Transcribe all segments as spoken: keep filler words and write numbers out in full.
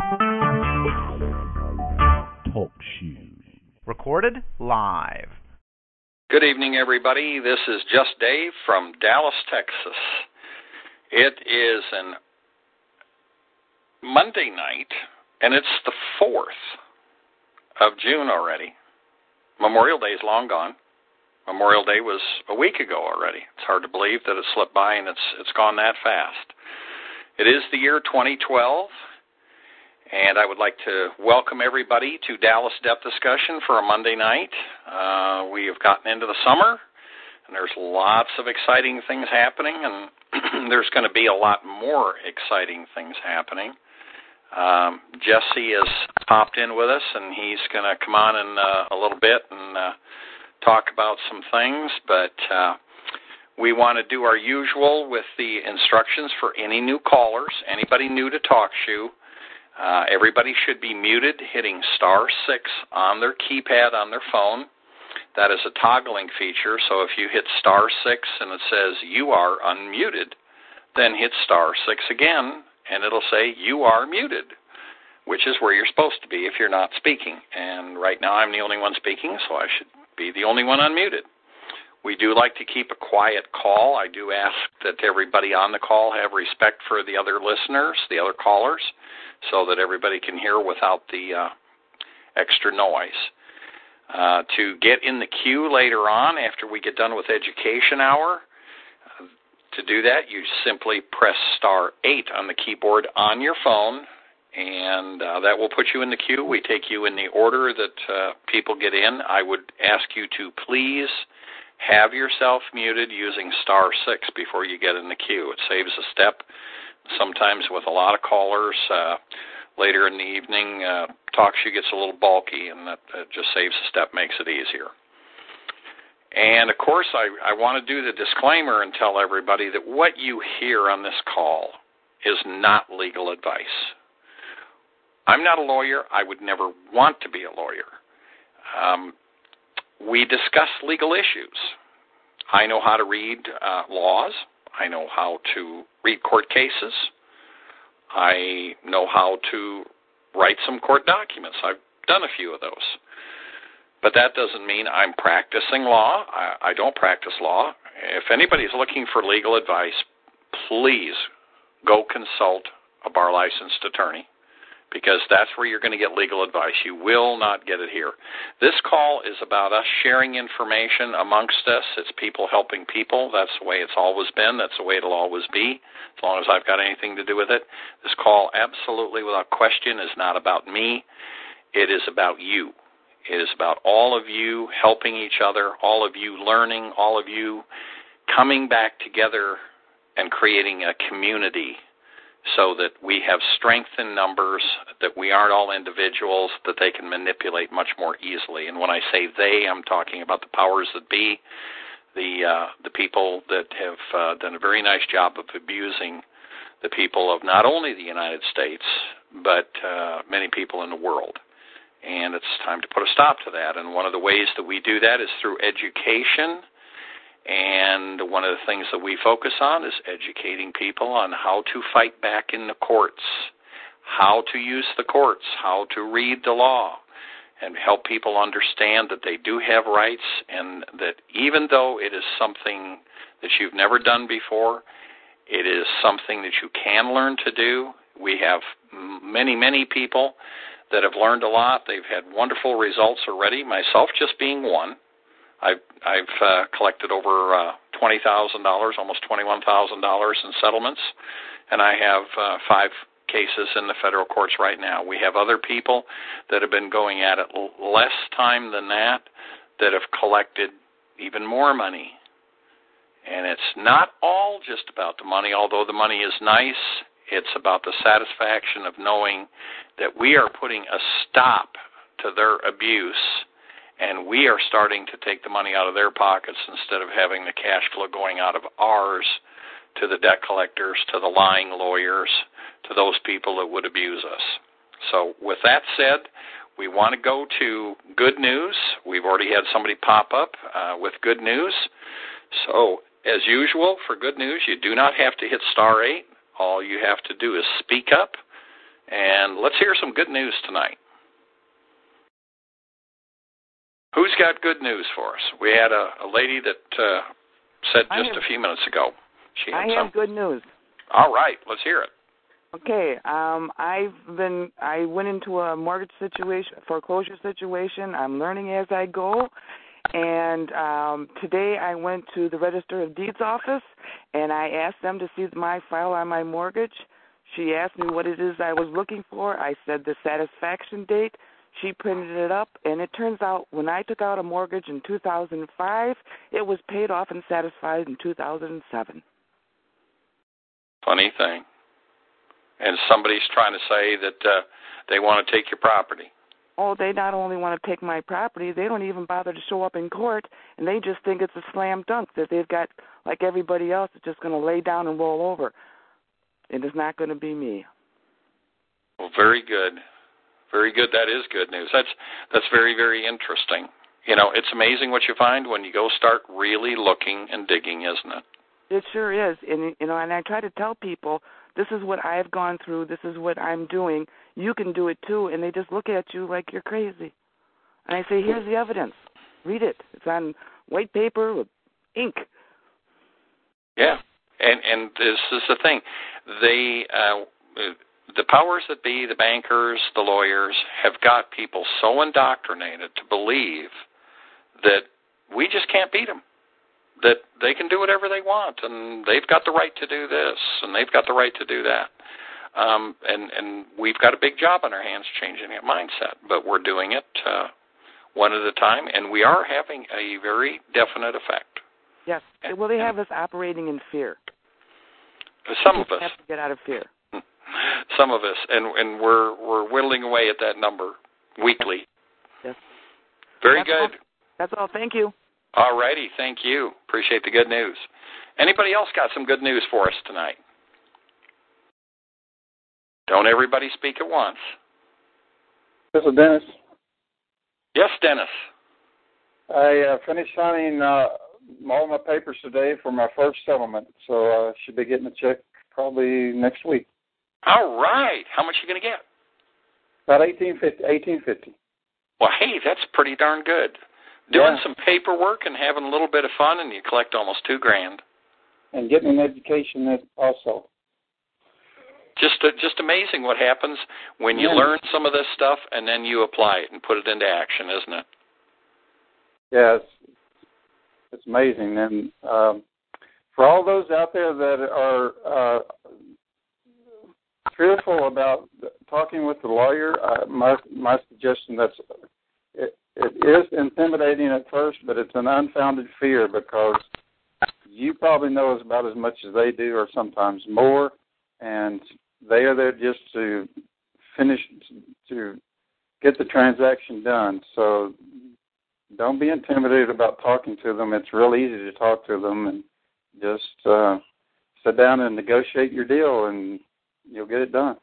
Talk Shoe. Recorded live. Good evening, everybody. This is Just Dave from Dallas, Texas. It is an Monday night, and it's the fourth of June already. Memorial Day is long gone. Memorial Day was a week ago already. It's hard to believe that it slipped by and it's it's gone that fast. It is the year twenty twelve, and I would like to welcome everybody to Dallas Depth Discussion for a Monday night. Uh, we have gotten into the summer, and there's lots of exciting things happening, and there's going to be a lot more exciting things happening. Um, Jesse has popped in with us, and he's going to come on in uh, a little bit and uh, talk about some things, but uh, we want to do our usual with the instructions for any new callers, anybody new to TalkShoe. Uh, everybody should be muted, hitting star six on their keypad on their phone. That is a toggling feature, so if you hit star six and it says you are unmuted, then hit star six again, and it'll say you are muted, which is where you're supposed to be if you're not speaking. And right now I'm the only one speaking, so I should be the only one unmuted. We do like to keep a quiet call. I do ask that everybody on the call have respect for the other listeners, the other callers, so that everybody can hear without the uh, extra noise. Uh, to get in the queue later on, after we get done with Education Hour, uh, to do that, you simply press star eight on the keyboard on your phone, and uh, that will put you in the queue. We take you in the order that uh, people get in. I would ask you to please have yourself muted using star six before you get in the queue. It saves a step. Sometimes with a lot of callers, uh, later in the evening, uh, TalkShoe gets a little bulky, and that uh, just saves a step, makes it easier. And, of course, I, I want to do the disclaimer and tell everybody that what you hear on this call is not legal advice. I'm not a lawyer. I would never want to be a lawyer. Um, we discuss legal issues. I know how to read uh, laws. I know how to read court cases. I know how to write some court documents. I've done a few of those. But that doesn't mean I'm practicing law. I, I don't practice law. If anybody's looking for legal advice, please go consult a bar-licensed attorney, because that's where you're going to get legal advice. You will not get it here. This call is about us sharing information amongst us. It's people helping people. That's the way it's always been. That's the way it'll always be, as long as I've got anything to do with it. This call, absolutely without question, is not about me. It is about you. It is about all of you helping each other, all of you learning, all of you coming back together and creating a community, so that we have strength in numbers, that we aren't all individuals, that they can manipulate much more easily. And when I say they, I'm talking about the powers that be, the uh, the people that have uh, done a very nice job of abusing the people of not only the United States, but uh, many people in the world. And it's time to put a stop to that. And one of the ways that we do that is through education. And one of the things that we focus on is educating people on how to fight back in the courts, how to use the courts, how to read the law, and help people understand that they do have rights, and that even though it is something that you've never done before, it is something that you can learn to do. We have many, many people that have learned a lot. They've had wonderful results already, myself just being one. I've, I've uh, collected over uh, twenty thousand dollars, almost twenty-one thousand dollars in settlements, and I have uh, five cases in the federal courts right now. We have other people that have been going at it l- less time than that, that have collected even more money. And it's not all just about the money, although the money is nice. It's about the satisfaction of knowing that we are putting a stop to their abuse, and we are starting to take the money out of their pockets instead of having the cash flow going out of ours to the debt collectors, to the lying lawyers, to those people that would abuse us. So with that said, we want to go to good news. We've already had somebody pop up uh, with good news. So as usual, for good news, you do not have to hit star eight. All you have to do is speak up, And let's hear some good news tonight. Who's got good news for us? We had a, a lady that uh, said just have, a few minutes ago. She had I some. have good news. All right, let's hear it. Okay, um, I've been. I went into a mortgage situation, foreclosure situation. I'm learning as I go, and um, today I went to the Register of Deeds office, and I asked them to see my file on my mortgage. She asked me what it is I was looking for. I said the satisfaction date. She printed it up, and it turns out when I took out a mortgage in two thousand five, it was paid off and satisfied in two thousand seven. Funny thing. And somebody's trying to say that uh, they want to take your property. Oh, they not only want to take my property, they don't even bother to show up in court, and they just think it's a slam dunk that they've got, like everybody else, is just going to lay down and roll over. It is not going to be me. Well, very good. Very good. That is good news. That's that's very, very interesting. You know, it's amazing what you find when you go start really looking and digging, isn't it? It sure is. And, you know, and I try to tell people, this is what I've gone through, this is what I'm doing, you can do it too, and they just look at you like you're crazy. And I say, here's the evidence. Read it. It's on white paper with ink. Yeah, and and this is the thing. They, uh, the powers that be, the bankers, the lawyers, have got people so indoctrinated to believe that we just can't beat them. That they can do whatever they want, and they've got the right to do this, and they've got the right to do that. Um, and, and we've got a big job on our hands changing that mindset, but we're doing it uh, one at a time, and we are having a very definite effect. Yes. And, well, they have us operating in fear. Some of us have to get out of fear. Some of us, and, and we're we're whittling away at that number weekly. Yes. Very That's good. All. That's all. Thank you. All righty, thank you. Appreciate the good news. Anybody else got some good news for us tonight? Don't everybody speak at once. This is Dennis. Yes, Dennis. I uh, finished signing uh, all my papers today for my first settlement, so I uh, should be getting a check probably next week. All right. How much are you going to get? About eighteen fifty. Eighteen fifty. Well, hey, that's pretty darn good. Doing yeah. some paperwork and having a little bit of fun, and you collect almost two grand. And getting an education also. Just uh, just amazing what happens when you yeah. learn some of this stuff and then you apply it and put it into action, isn't it? Yeah, it's, it's amazing. And um, for all those out there that are uh, fearful about talking with the lawyer, uh, my my suggestion that's it, it is intimidating at first, but it's an unfounded fear because you probably know about as much as they do, or sometimes more, and they are there just to finish, to get the transaction done. So don't be intimidated about talking to them. It's real easy to talk to them, and just uh, sit down and negotiate your deal, and you'll get it done.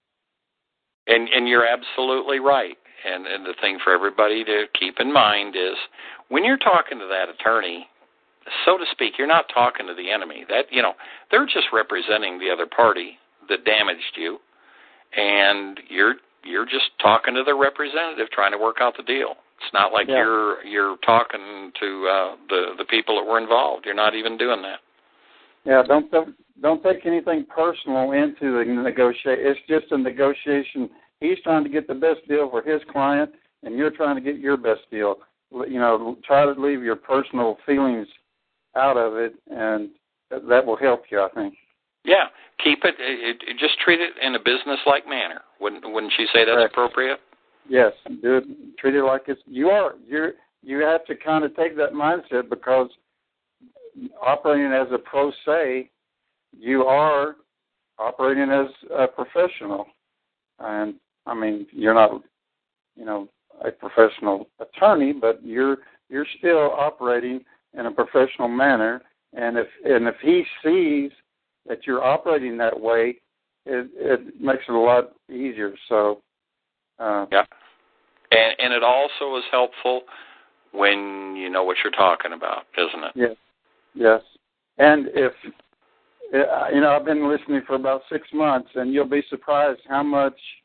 And and you're absolutely right. And, and the thing for everybody to keep in mind is when you're talking to that attorney, so to speak, you're not talking to the enemy. That, you know, they're just representing the other party that damaged you, and you're you're just talking to the representative trying to work out the deal. It's not like yeah. you're you're talking to uh, the the people that were involved. You're not even doing that. Yeah, don't don't take anything personal into the negotiation. It's just a negotiation. He's trying to get the best deal for his client, and you're trying to get your best deal. You know, try to leave your personal feelings out of it, and that will help you, I think. Yeah, keep it, it, it just treat it in a business-like manner. Wouldn't wouldn't you say that's Correct. appropriate? Yes, do it, treat it like it's you are. You you have to kind of take that mindset because operating as a pro se, you are operating as a professional, and I mean you're not, you know, a professional attorney, but you're you're still operating in a professional manner. And if and if he sees that you're operating that way, it, it makes it a lot easier. So, uh, yeah, and and it also is helpful when you know what you're talking about, isn't it? Yes, yes. And if you know, I've been listening for about six months, and you'll be surprised how much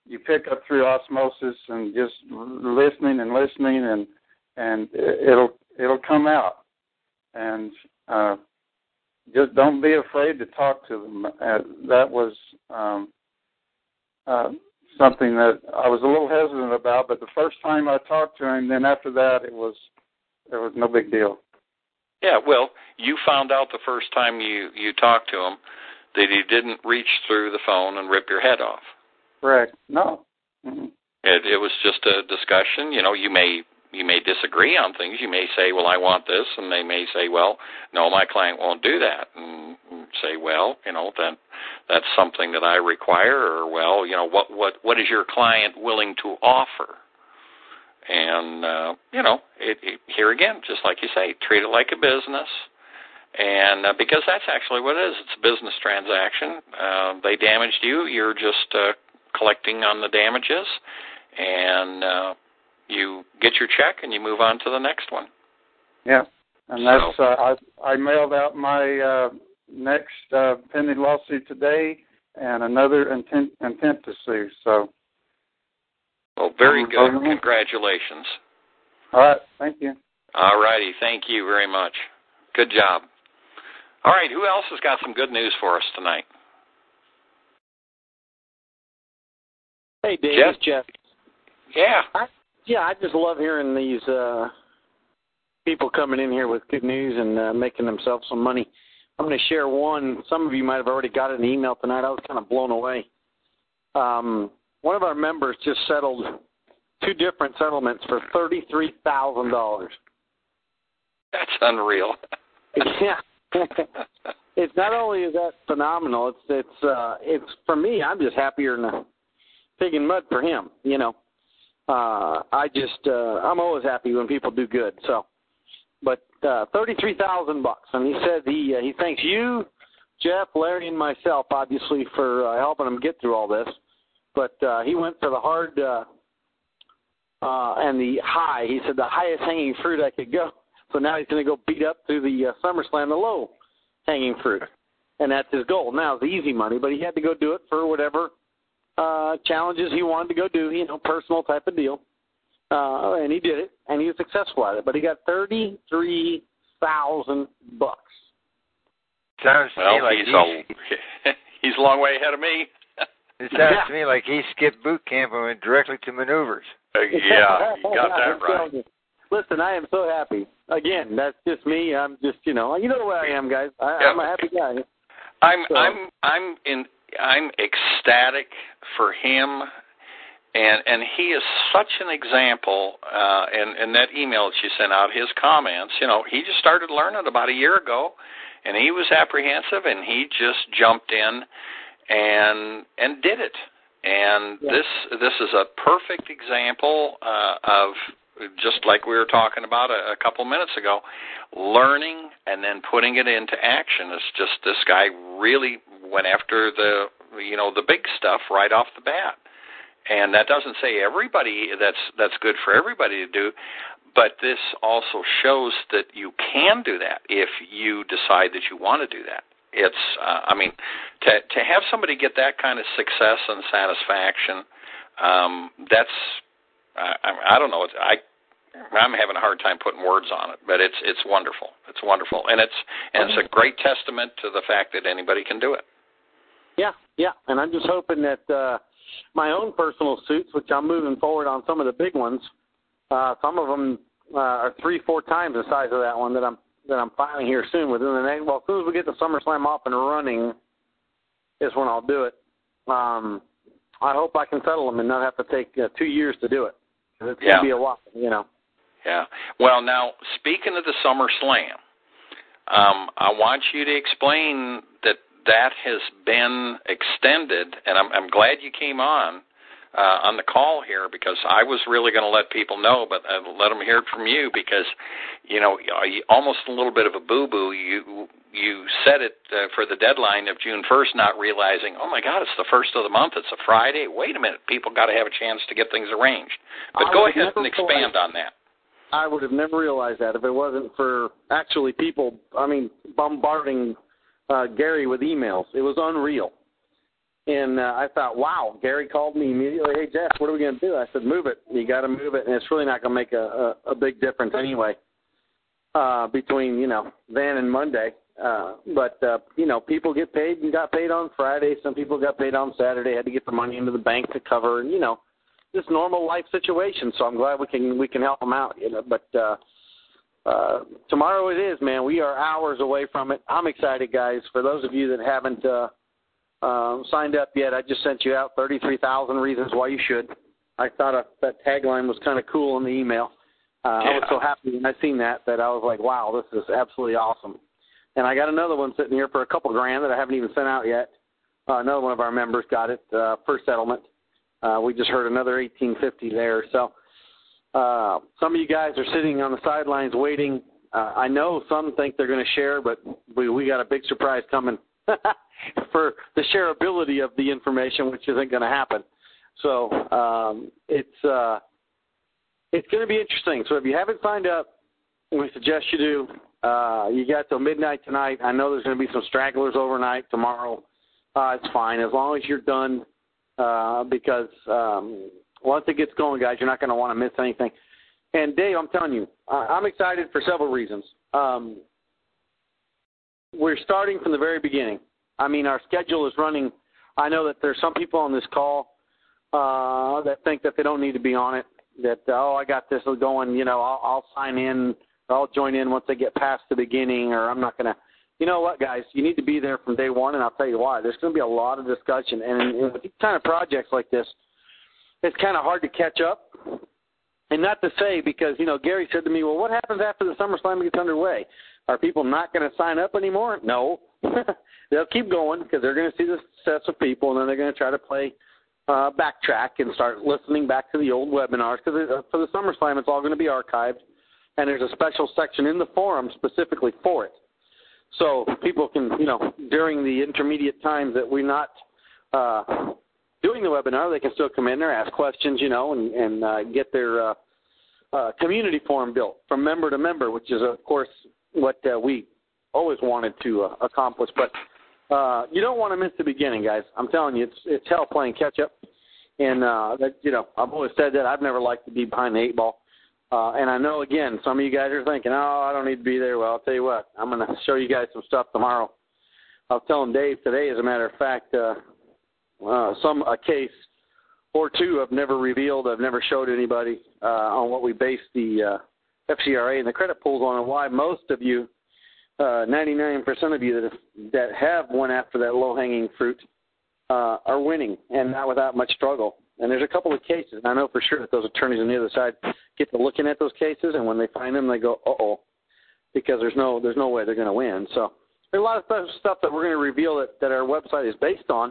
you pick up through osmosis and just listening and listening, and and it'll it'll come out. And uh, just don't be afraid to talk to them. Uh, that was um, uh, something that I was a little hesitant about, but the first time I talked to him, then after that, it was it was no big deal. Yeah, well, you found out the first time you, you talked to him that he didn't reach through the phone and rip your head off. Correct. No. Mm-hmm. It, it was just a discussion. You know, you may you may disagree on things. You may say, well, I want this, and they may say, well, no, my client won't do that. And say, well, you know, then that's something that I require, or, well, you know, what what, what is your client willing to offer? And, uh, you know, it, it, here again, just like you say, treat it like a business. And uh, because that's actually what it is. It's a business transaction. Uh, they damaged you. You're just uh, collecting on the damages. And uh, you get your check and you move on to the next one. Yeah. And that's, so, uh, I, I mailed out my uh, next uh, pending lawsuit today and another intent, intent to sue. So. Well, very good. Congratulations. All right. Thank you. All righty. Thank you very much. Good job. All right. Who else has got some good news for us tonight? Hey, Dave. Jeff? It's Jeff. Yeah. I, yeah, I just love hearing these uh, people coming in here with good news and uh, making themselves some money. I'm going to share one. Some of you might have already got an email tonight. I was kind of blown away. Um, one of our members just settled two different settlements for thirty-three thousand dollars. That's unreal. Yeah. It's not only is that phenomenal, it's it's uh it's for me, I'm just happier than a pig in mud for him, you know. Uh I just uh I'm always happy when people do good. So but uh thirty-three thousand bucks, and he said he uh, he thanks you, Jeff, Larry, and myself obviously for uh, helping him get through all this. But uh, he went for the hard uh, uh, and the high. He said the highest hanging fruit I could go. So now he's going to go beat up through the uh, SummerSlam, the low hanging fruit. And that's his goal. Now it's easy money, but he had to go do it for whatever uh, challenges he wanted to go do, you know, personal type of deal. Uh, and he did it, and he was successful at it. But he got thirty-three thousand bucks. Sounds to well, me like he's, he's, a, he's a long way ahead of me. It sounds yeah. to me like he skipped boot camp and went directly to maneuvers. Uh, yeah, you got that right. Listen, I am so happy. Again, that's just me. I'm just, you know, you know where I am, guys. I, yeah. I'm a happy guy. I'm, so. I'm, I'm in, I'm ecstatic for him, and and he is such an example. Uh, and and that email that you sent out, his comments, you know, he just started learning about a year ago, and he was apprehensive, and he just jumped in and and did it. And yeah. this this is a perfect example uh, of, just like we were talking about a, a couple minutes ago, learning and then putting it into action. It's just this guy really went after the you know the big stuff right off the bat. And that doesn't say everybody that's that's good for everybody to do, but this also shows that you can do that if you decide that you want to do that. It's, uh, I mean, to to have somebody get that kind of success and satisfaction, um, that's, I, I don't know, it's, I, I'm having a hard time putting words on it, but it's it's wonderful. It's wonderful, and it's and it's a great testament to the fact that anybody can do it. Yeah, yeah, and I'm just hoping that uh, my own personal suits, which I'm moving forward on some of the big ones, uh, some of them uh, are three, four times the size of that one that I'm that I'm filing here soon. Within the next, well, as soon as we get the SummerSlam off and running, is when I'll do it. Um, I hope I can settle them and not have to take uh, two years to do it. It's yeah. going to be a while, you know. Yeah. Well, now, speaking of the SummerSlam, um, I want you to explain that that has been extended, and I'm, I'm glad you came on uh, on the call here, because I was really going to let people know, but I let them hear it from you, because, you know, almost a little bit of a boo-boo. You you set it uh, for the deadline of June first, not realizing, oh, my God, it's the first of the month. It's a Friday. Wait a minute. People got to have a chance to get things arranged. But I go ahead and expand on that. I would have never realized that if it wasn't for actually people, I mean, bombarding uh, Gary with emails. It was unreal. And uh, I thought, wow, Gary called me immediately. Hey, Jeff, what are we going to do? I said, move it. You got to move it, and it's really not going to make a, a, a big difference anyway uh, between, you know, then and Monday. Uh, but, uh, you know, people get paid and got paid on Friday. Some people got paid on Saturday, had to get the money into the bank to cover, and, you know, just normal life situation. So I'm glad we can we can help them out, you know. But uh, uh, tomorrow it is, man. We are hours away from it. I'm excited, guys. For those of you that haven't uh, uh, signed up yet, I just sent you out thirty-three thousand reasons why you should. I thought uh, that tagline was kind of cool in the email. Uh, yeah. I was so happy when I seen that that I was like, wow, this is absolutely awesome. And I got another one sitting here for a couple grand that I haven't even sent out yet. Uh, another one of our members got it uh, for settlement. Uh, we just heard another eighteen fifty there. So uh, some of you guys are sitting on the sidelines waiting. Uh, I know some think they're going to share, but we, we got a big surprise coming for the shareability of the information, which isn't going to happen. So um, it's uh, it's going to be interesting. So if you haven't signed up, we suggest you do. Uh, you got till midnight tonight. I know there's going to be some stragglers overnight tomorrow. Uh, it's fine as long as you're done uh, because um, once it gets going, guys, you're not going to want to miss anything. And, Dave, I'm telling you, I'm excited for several reasons. Um, we're starting from the very beginning. I mean, our schedule is running. I know that there's some people on this call uh, that think that they don't need to be on it, that, oh, I got this going, you know, I'll, I'll sign in. I'll join in once they get past the beginning, or I'm not going to. You know what, guys? You need to be there from day one, and I'll tell you why. There's going to be a lot of discussion, and, and with these kind of projects like this, it's kind of hard to catch up. And not to say, because, you know, Gary said to me, well, what happens after the SummerSlam gets underway? Are people not going to sign up anymore? No. They'll keep going because they're going to see the success of people, and then they're going to try to play uh, backtrack and start listening back to the old webinars, because for the SummerSlam, it's all going to be archived. And there's a special section in the forum specifically for it. So people can, you know, during the intermediate times that we're not uh, doing the webinar, they can still come in there, ask questions, you know, and, and uh, get their uh, uh, community forum built from member to member, which is, of course, what uh, we always wanted to uh, accomplish. But uh, you don't want to miss the beginning, guys. I'm telling you, it's it's hell playing catch-up. And, uh, that, you know, I've always said that. I've never liked to be behind the eight ball. Uh, and I know, again, some of you guys are thinking, oh, I don't need to be there. Well, I'll tell you what, I'm going to show you guys some stuff tomorrow. I was telling Dave today, as a matter of fact, uh, uh, some a case or two I've never revealed, I've never showed anybody uh, on what we base the uh, F C R A and the credit pools on, and why most of you, uh, ninety-nine percent of you that have, that have went after that low-hanging fruit uh, are winning, and not without much struggle. And there's a couple of cases, and I know for sure that those attorneys on the other side get to looking at those cases, and when they find them, they go, uh-oh, because there's no there's no way they're going to win. So there's a lot of stuff that we're going to reveal that, that our website is based on,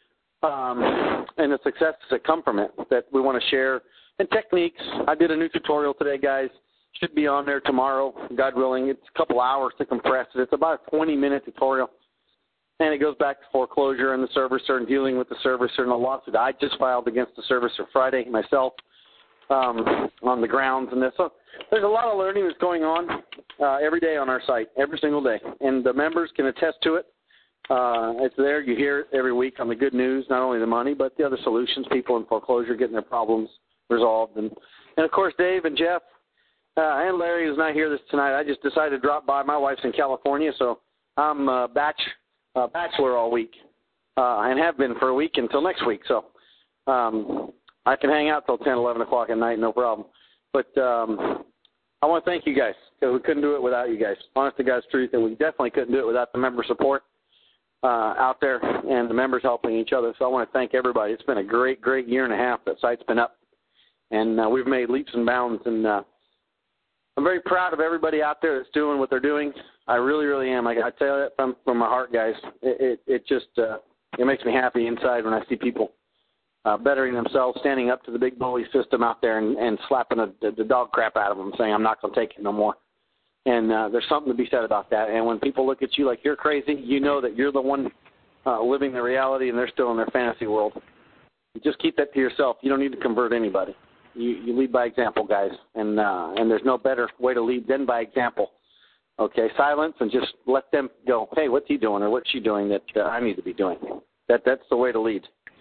um, and the successes that come from it that we want to share, and techniques. I did a new tutorial today, guys. Should be on there tomorrow, God willing. It's a couple hours to compress it. It's about a twenty-minute tutorial. And it goes back to foreclosure and the servicer and dealing with the servicer and the lawsuit I just filed against the servicer Friday myself um, on the grounds and this. So there's a lot of learning that's going on uh, every day on our site, every single day. And the members can attest to it. Uh, it's there. You hear it every week on the good news, not only the money, but the other solutions, people in foreclosure getting their problems resolved. And, and of course, Dave and Jeff uh, and Larry is not here this tonight. I just decided to drop by. My wife's in California, so I'm uh, batch. Uh, bachelor all week, uh, and have been for a week until next week. So um, I can hang out till ten, eleven o'clock at night, no problem. But um, I want to thank you guys, because we couldn't do it without you guys. Honest to God's truth, and we definitely couldn't do it without the member support uh, out there and the members helping each other. So I want to thank everybody. It's been a great, great year and a half that site's been up, and uh, we've made leaps and bounds. And uh, I'm very proud of everybody out there that's doing what they're doing. I really, really am. I, I tell you that from, from my heart, guys. It, it, it just uh, it makes me happy inside when I see people uh, bettering themselves, standing up to the big bully system out there and, and slapping a, the, the dog crap out of them, saying, I'm not going to take it no more. And uh, there's something to be said about that. And when people look at you like you're crazy, you know that you're the one uh, living the reality and they're still in their fantasy world. You just keep that to yourself. You don't need to convert anybody. You, you lead by example, guys. And, uh, and there's no better way to lead than by example. Okay, silence and just let them go, hey, what's he doing or what's she doing that uh, I need to be doing? That that's the way to lead.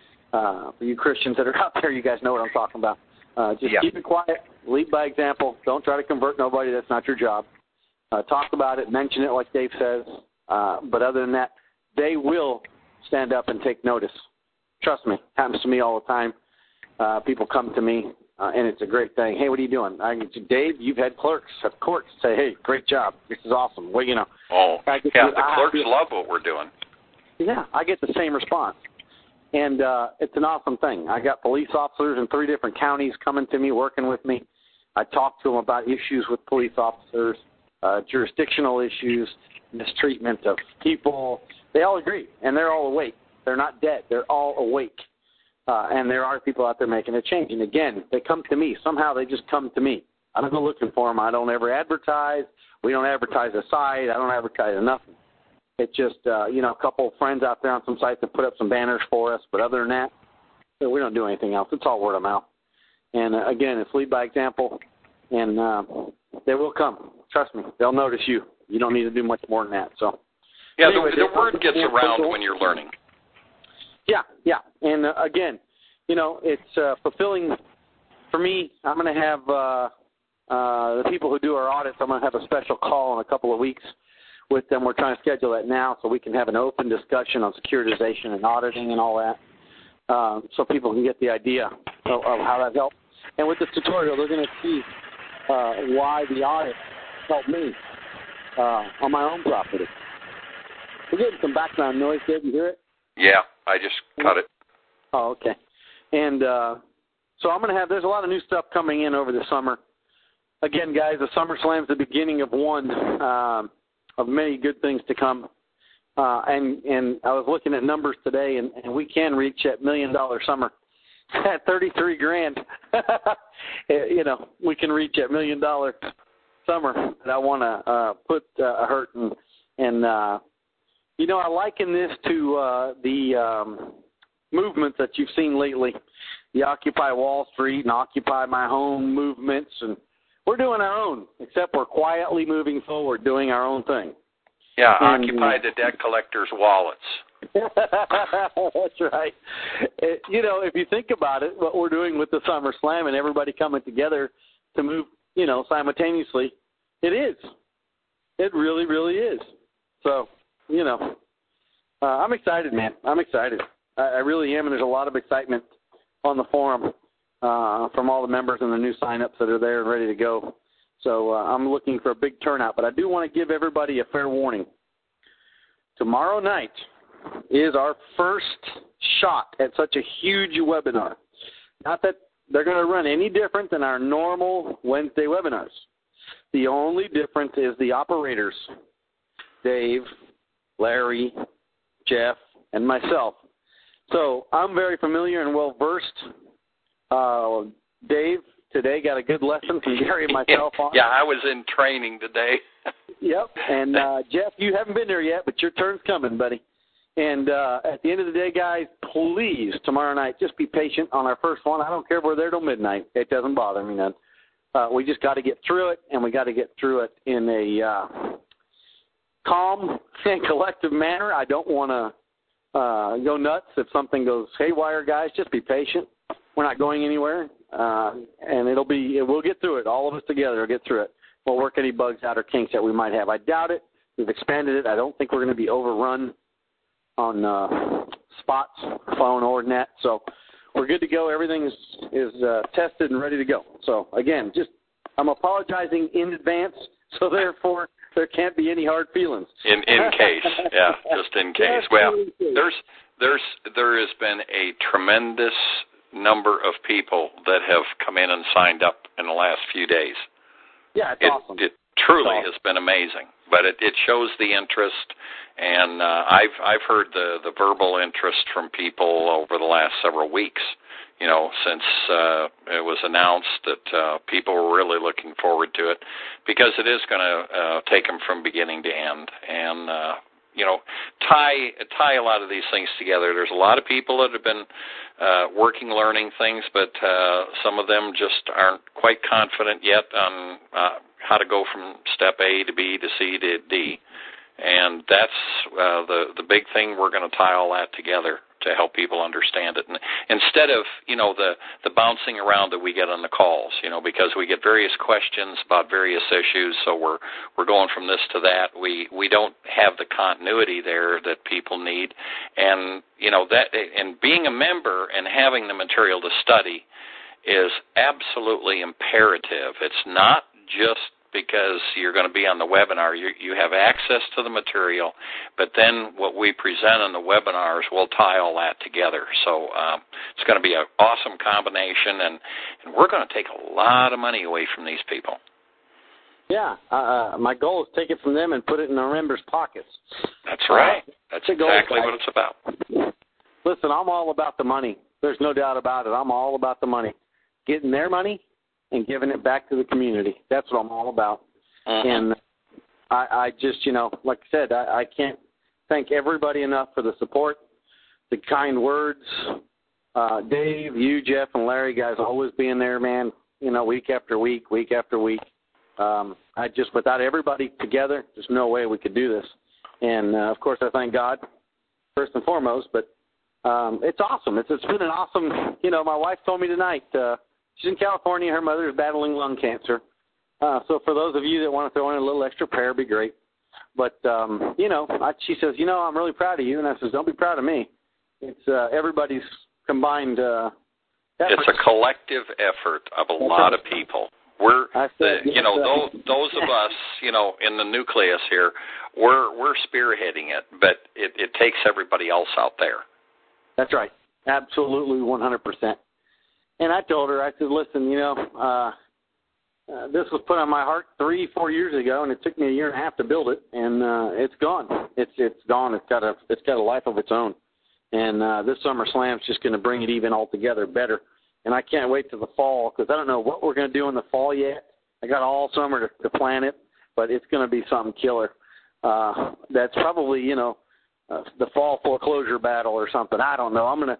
Uh, for you Christians that are out there, you guys know what I'm talking about. Uh, just yeah. keep it quiet. Lead by example. Don't try to convert nobody. That's not your job. Uh, talk about it. Mention it like Dave says. Uh, but other than that, they will stand up and take notice. Trust me. Happens to me all the time. Uh, people come to me, uh, and it's a great thing. Hey, what are you doing? I Dave, you've had clerks at courts say, hey, great job. This is awesome. Well, you know. Oh, I get yeah, to, the I, clerks I, love what we're doing. Yeah, I get the same response. And uh, it's an awesome thing. I got police officers in three different counties coming to me, working with me. I talk to them about issues with police officers, uh, jurisdictional issues, mistreatment of people. They all agree, and they're all awake. They're not dead. They're all awake. Uh, and there are people out there making a change. And, again, they come to me. Somehow they just come to me. I don't go looking for them. I don't ever advertise. We don't advertise a site. I don't advertise nothing. It's just, uh, you know, a couple of friends out there on some sites that put up some banners for us. But other than that, we don't do anything else. It's all word of mouth. And, uh, again, it's lead by example. And uh, they will come. Trust me. They'll notice you. You don't need to do much more than that. So, Yeah, anyway, the, the word gets around when you're learning. Yeah, yeah. And, uh, again, you know, it's uh, fulfilling. For me, I'm going to have uh, uh, the people who do our audits, I'm going to have a special call in a couple of weeks with them. We're trying to schedule that now so we can have an open discussion on securitization and auditing and all that, uh, so people can get the idea of, of how that helps. And with this tutorial, they're going to see uh, why the audit helped me uh, on my own property. We're getting some background noise. Did you hear it? Yeah, I just cut it. Oh, okay. And uh, so I'm going to have, there's a lot of new stuff coming in over the summer. Again, guys, the Summer Slam's the beginning of one. Um, of many good things to come. Uh, and, and I was looking at numbers today, and, and we can reach that million-dollar summer at thirty-three grand. You know, we can reach that million-dollar summer that I want to uh, put uh, hurt. And, and uh, you know, I liken this to uh, the um, movements that you've seen lately, the Occupy Wall Street and Occupy My Home movements, and we're doing our own, except we're quietly moving forward, doing our own thing. Yeah, and, occupy the debt collectors' wallets. That's right. It, you know, if you think about it, what we're doing with the Summer Slam and everybody coming together to move, you know, simultaneously, it is. It really, really is. So, you know, uh, I'm excited, man. I'm excited. I, I really am, and there's a lot of excitement on the forum. Uh, from all the members and the new sign-ups that are there and ready to go. So uh, I'm looking for a big turnout. But I do want to give everybody a fair warning. Tomorrow night is our first shot at such a huge webinar. Not that they're going to run any different than our normal Wednesday webinars. The only difference is the operators, Dave, Larry, Jeff, and myself. So I'm very familiar and well-versed. Uh, Dave today got a good lesson from Gary and myself on. Yeah, I was in training today. Yep. And uh, Jeff, you haven't been there yet, but your turn's coming, buddy. And uh, at the end of the day, guys, please, tomorrow night, just be patient on our first one. I don't care if we're there till midnight. It doesn't bother me none. Uh, we just got to get through it, and we got to get through it in a uh, calm and collective manner. I don't want to uh, go nuts if something goes haywire, guys. Just be patient. We're not going anywhere, uh, and it'll be. We'll get through it. All of us together will get through it. We'll work any bugs out or kinks that we might have. I doubt it. We've expanded it. I don't think we're going to be overrun on uh, spots, phone, or net. So we're good to go. Everything is is uh, tested and ready to go. So again, just I'm apologizing in advance. So therefore, there can't be any hard feelings. In in case, yeah, just in case. Well, there's there's there has been a tremendous number of people that have come in and signed up in the last few days. Yeah, it's it, awesome. It truly awesome. has been amazing, but it, it shows the interest, and uh, I've I've heard the, the verbal interest from people over the last several weeks. You know, since uh, it was announced that uh, people were really looking forward to it, because it is going to uh, take them from beginning to end, and uh, you know, tie tie a lot of these things together. There's a lot of people that have been uh, working, learning things, but uh, some of them just aren't quite confident yet on uh, how to go from step A to B to C to D. And that's uh, the the big thing. We're going to tie all that together to help people understand it. And instead of, you know, the, the bouncing around that we get on the calls, you know, because we get various questions about various issues, so we're we're going from this to that. We we don't have the continuity there that people need. And, you know, that and being a member and having the material to study is absolutely imperative. It's not just because you're going to be on the webinar. You, you have access to the material, but then what we present on the webinars will tie all that together. So um, it's going to be an awesome combination, and, and we're going to take a lot of money away from these people. Yeah, uh, my goal is to take it from them and put it in our members' pockets. That's right. That's That's exactly goal, what it's about. Listen, I'm all about the money. There's no doubt about it. I'm all about the money. Getting their money and giving it back to the community. That's what I'm all about. Mm-hmm. And I, I just, you know, like I said, I, I can't thank everybody enough for the support, the kind words. Uh, Dave, you, Jeff, and Larry, guys, always being there, man, you know, week after week, week after week. Um, I just, without everybody together, there's no way we could do this. And, uh, of course, I thank God first and foremost, but um, it's awesome. It's, it's been an awesome, you know, my wife told me tonight, uh, she's in California. Her mother is battling lung cancer. Uh, so for those of you that want to throw in a little extra prayer, it'd be great. But, um, you know, I, she says, you know, I'm really proud of you. And I says, don't be proud of me. It's uh, everybody's combined uh, effort. It's a collective effort of a lot of people. We're, the, you know, those, those of us, you know, in the nucleus here, we're we're spearheading it, but it, it takes everybody else out there. That's right. Absolutely, one hundred percent. And I told her, I said, listen, you know, uh, uh, this was put on my heart three, four years ago, and it took me a year and a half to build it, and uh, it's gone. It's it's gone. It's got a it's got a life of its own. And uh, this Summer Slam's just going to bring it even altogether better. And I can't wait till the fall because I don't know what we're going to do in the fall yet. I got all summer to, to plan it, but it's going to be something killer. Uh, that's probably, you know, uh, the fall foreclosure battle or something. I don't know. I'm going to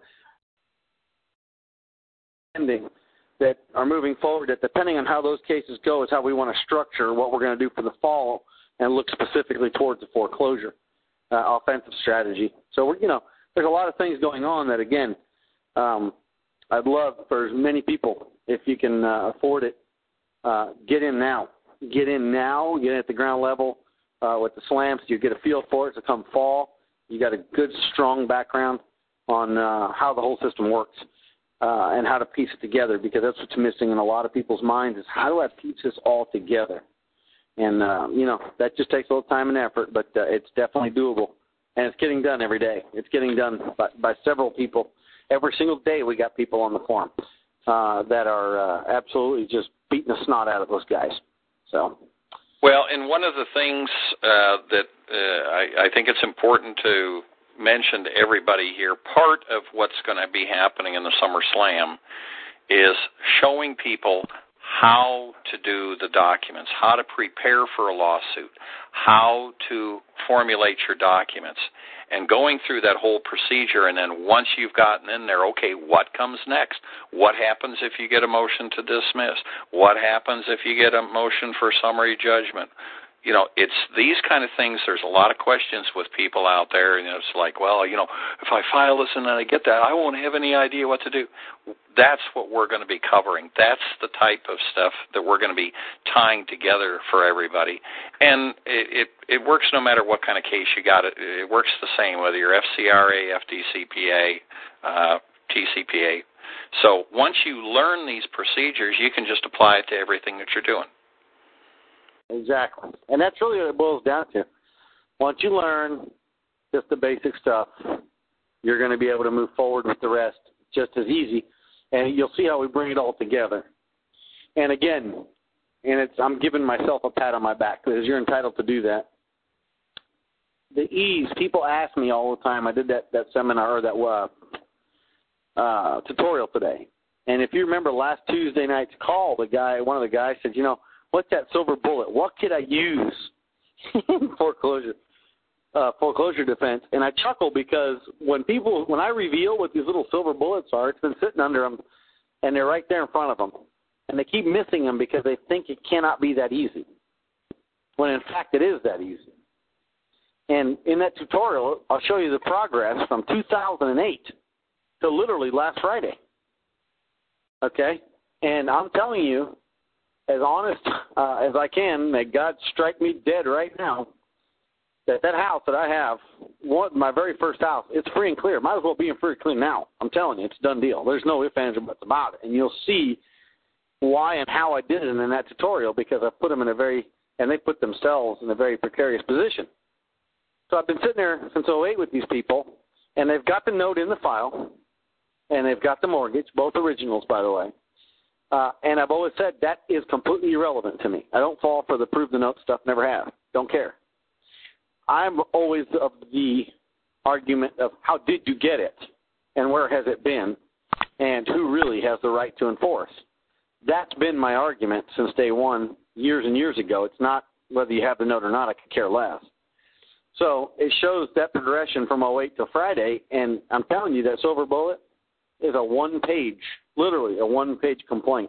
ending that are moving forward that depending on how those cases go is how we want to structure what we're going to do for the fall and look specifically towards the foreclosure uh, offensive strategy. So, we're, you know, there's a lot of things going on that, again, um, I'd love for as many people, if you can uh, afford it, uh, get in now. Get in now, get in at the ground level uh, with the slams. You get a feel for it. So come fall, you got a good, strong background on uh, how the whole system works uh, and how to piece it together, because that's what's missing in a lot of people's minds is how do I piece this all together? And, uh, you know, that just takes a little time and effort, but uh, it's definitely doable. And it's getting done every day. It's getting done by, by several people. Every single day we got people on the forum uh, that are uh, absolutely just beating the snot out of those guys. So, well, and one of the things uh, that uh, I, I think it's important to mention to everybody here, part of what's going to be happening in the Summer Slam is showing people how to do the documents, how to prepare for a lawsuit, how to formulate your documents, and going through that whole procedure. And then once you've gotten in there, okay, what comes next? What happens if you get a motion to dismiss? What happens if you get a motion for summary judgment? You know, it's these kind of things. There's a lot of questions with people out there, and it's like, well, you know, if I file this and then I get that, I won't have any idea what to do. That's what we're going to be covering. That's the type of stuff that we're going to be tying together for everybody. And it, it, it works no matter what kind of case you got. It, it works the same, whether you're F C R A, F D C P A, uh, T C P A. So once you learn these procedures, you can just apply it to everything that you're doing. Exactly. And that's really what it boils down to. Once you learn just the basic stuff, you're going to be able to move forward with the rest just as easy. And you'll see how we bring it all together. And again, and it's I'm giving myself a pat on my back because you're entitled to do that. The ease, people ask me all the time. I did that, that seminar or that uh, uh, tutorial today. And if you remember last Tuesday night's call, the guy, one of the guys said, you know, what's that silver bullet? What could I use in foreclosure, uh, foreclosure defense? And I chuckle because when people, when I reveal what these little silver bullets are, it's been sitting under them, and they're right there in front of them. And they keep missing them because they think it cannot be that easy, when in fact it is that easy. And in that tutorial, I'll show you the progress from two thousand eight to literally last Friday. Okay? And I'm telling you, as honest uh, as I can, may God strike me dead right now, that that house that I have, one, my very first house, it's free and clear. Might as well be in free and clear now. I'm telling you, it's a done deal. There's no ifs, ands, or buts about it. And you'll see why and how I did it in that tutorial, because I put them in a very, and they put themselves in a very precarious position. So I've been sitting there since oh eight with these people, and they've got the note in the file, and they've got the mortgage, both originals, by the way. Uh, and I've always said that is completely irrelevant to me. I don't fall for the prove the note stuff, never have. Don't care. I'm always of the argument of how did you get it, and where has it been, and who really has the right to enforce. That's been my argument since day one, years and years ago. It's not whether you have the note or not. I could care less. So it shows that progression from oh eight to Friday, and I'm telling you that Silver Bullet is a one-page, literally a one-page complaint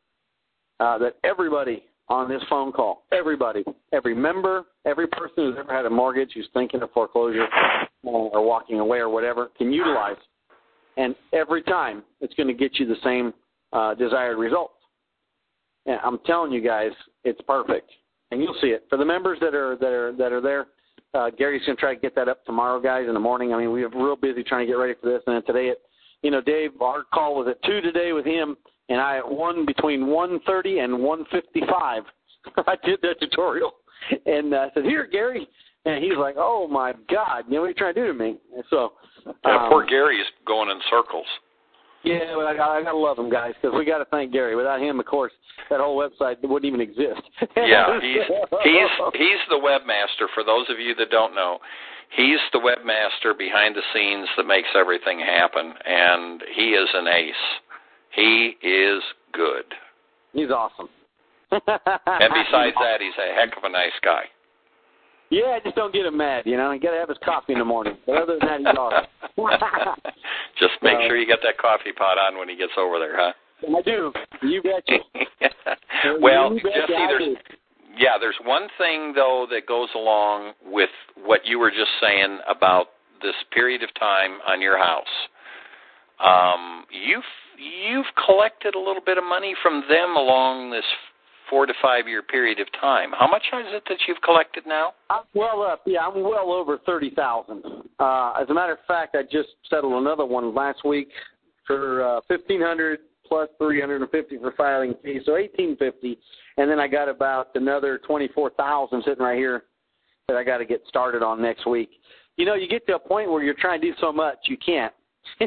uh, that everybody on this phone call, everybody, every member, every person who's ever had a mortgage, who's thinking of foreclosure or walking away or whatever, can utilize. And every time it's going to get you the same uh, desired result. And I'm telling you guys, it's perfect, and you'll see it. For the members that are that are that are there, uh, Gary's going to try to get that up tomorrow, guys, in the morning. I mean, we have real busy trying to get ready for this, and then today, it, you know, Dave, our call was at two today with him, and I at one between one thirty and one fifty-five. I did that tutorial, and I said, "Here, Gary," and he's like, "Oh my God, you know what are you trying to do to me?" And so, yeah, um, poor Gary's going in circles. Yeah, but I got I got to love him, guys, because we got to thank Gary. Without him, of course, that whole website wouldn't even exist. Yeah, he's he's he's the webmaster. For those of you that don't know, he's the webmaster behind the scenes that makes everything happen, and he is an ace. He is good. He's awesome. And besides that, he's a heck of a nice guy. Yeah, I just don't get him mad, you know. You got to have his coffee in the morning. But other than that, he's awesome. Just make so, sure you get that coffee pot on when he gets over there, huh? I do. You betcha. Well, you betcha, Jesse, there's, yeah, there's one thing, though, that goes along with what you were just saying about this period of time on your house. Um, you've, you've collected a little bit of money from them along this four to five year period of time. How much is it that you've collected now? I'm well up. Yeah, I'm well over thirty thousand. Uh, as a matter of fact, I just settled another one last week for uh, fifteen hundred plus three hundred and fifty for filing fee, so eighteen fifty. And then I got about another twenty four thousand sitting right here that I got to get started on next week. You know, you get to a point where you're trying to do so much you can't.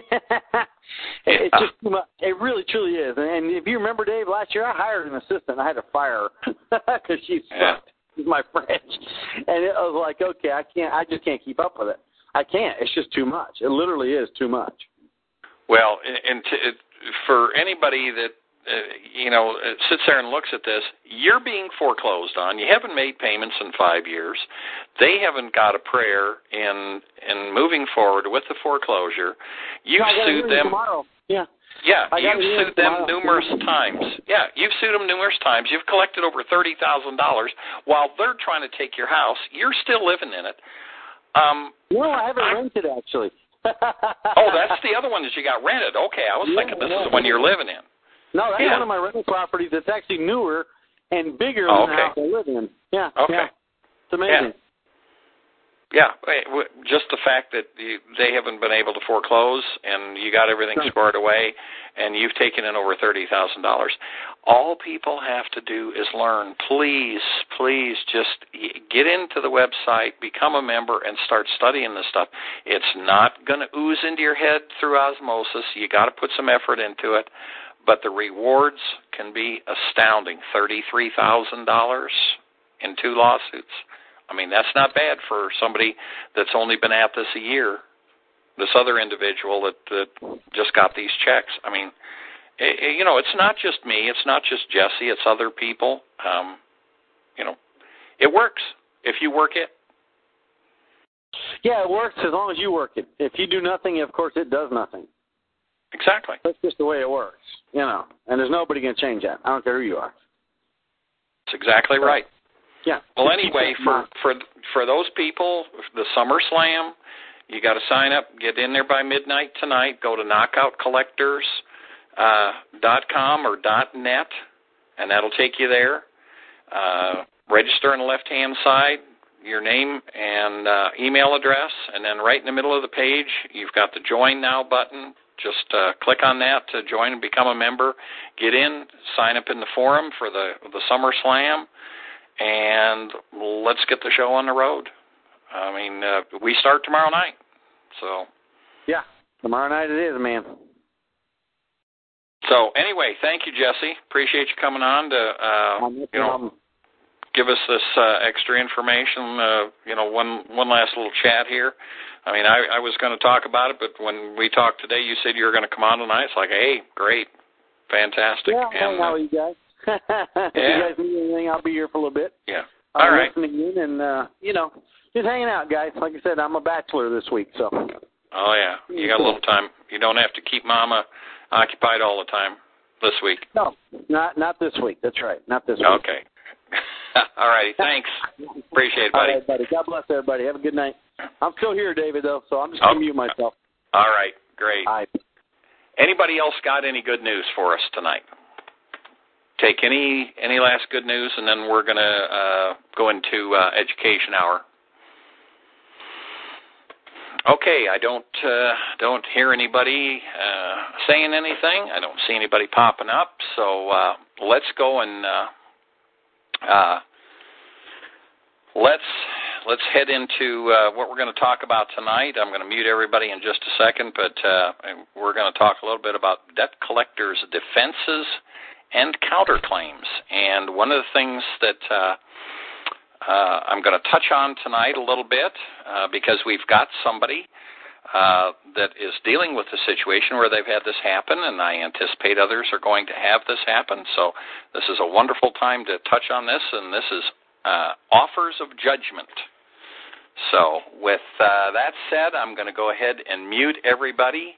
It's just too much. It really, truly is. And if you remember, Dave, last year I hired an assistant. I had to fire her because she sucked. She's my French, and it was like, okay, I can't. I just can't keep up with it. I can't. It's just too much. It literally is too much. Well, and to, for anybody that uh, you know sits there and looks at this, you're being foreclosed on. You haven't made payments in five years. They haven't got a prayer in in moving forward with the foreclosure. You've no, sued them. Tomorrow. Yeah. Yeah, you've sued them tomorrow. numerous times. Yeah, you've sued them numerous times. You've collected over thirty thousand dollars while they're trying to take your house. You're still living in it. Um, no, I haven't I, rented actually. Oh, that's the other one that you got rented. Okay, I was yeah, thinking this yeah. is the one you're living in. No, that's yeah. one of my rental properties that's actually newer and bigger oh, than okay. the house I live in. Yeah. Okay. Yeah. It's amazing. Yeah. Yeah, just the fact that they haven't been able to foreclose and you got everything sure. squared away and you've taken in over thirty thousand dollars. All people have to do is learn. Please, please just get into the website, become a member, and start studying this stuff. It's not going to ooze into your head through osmosis. You got to put some effort into it. But the rewards can be astounding. thirty-three thousand dollars in two lawsuits. I mean, that's not bad for somebody that's only been at this a year. This other individual that, that just got these checks. I mean, it, you know, it's not just me. It's not just Jesse. It's other people. Um, you know, it works if you work it. Yeah, it works as long as you work it. If you do nothing, of course, it does nothing. Exactly. That's just the way it works, you know, and there's nobody going to change that. I don't care who you are. That's exactly right. Yeah. Well, anyway, for, for for those people, the SummerSlam, you got to sign up, get in there by midnight tonight. Go to knockout collectors dot com or .net, and that'll take you there. Uh, register on the left-hand side, your name and uh, email address, and then right in the middle of the page, you've got the Join Now button. Just uh, click on that to join and become a member. Get in, sign up in the forum for the the SummerSlam, and let's get the show on the road. I mean, uh, we start tomorrow night. So. Yeah, tomorrow night it is, man. So anyway, thank you, Jesse. Appreciate you coming on to uh, you know give us this uh, extra information. Uh, you know, one one last little chat here. I mean, I, I was going to talk about it, but when we talked today, you said you were going to come on tonight. It's like, hey, great, fantastic. Yeah, and, how are you guys? If yeah. you guys need anything, I'll be here for a little bit. Yeah. All All right. Listening in and, uh, you know, just hanging out, guys. Like I said, I'm a bachelor this week, so. Oh, yeah. You got a little time. You don't have to keep Mama occupied all the time this week. No, not not this week. That's right. Not this week. Okay. All righty. Thanks. Appreciate it, buddy. All right, buddy. God bless everybody. Have a good night. I'm still here, David, though, so I'm just going to oh. mute myself. All right. Great. All right. Anybody else got any good news for us tonight? Take any any last good news, and then we're going to uh, go into uh, education hour. Okay, I don't uh, don't hear anybody uh, saying anything. I don't see anybody popping up. So uh, let's go and uh, uh, let's let's head into uh, what we're going to talk about tonight. I'm going to mute everybody in just a second, but uh, we're going to talk a little bit about debt collectors' defenses and counterclaims. And one of the things that uh, uh, I'm going to touch on tonight a little bit, uh, because we've got somebody uh, that is dealing with a situation where they've had this happen, and I anticipate others are going to have this happen. So this is a wonderful time to touch on this, and this is uh, offers of judgment. So with uh, that said, I'm going to go ahead and mute everybody,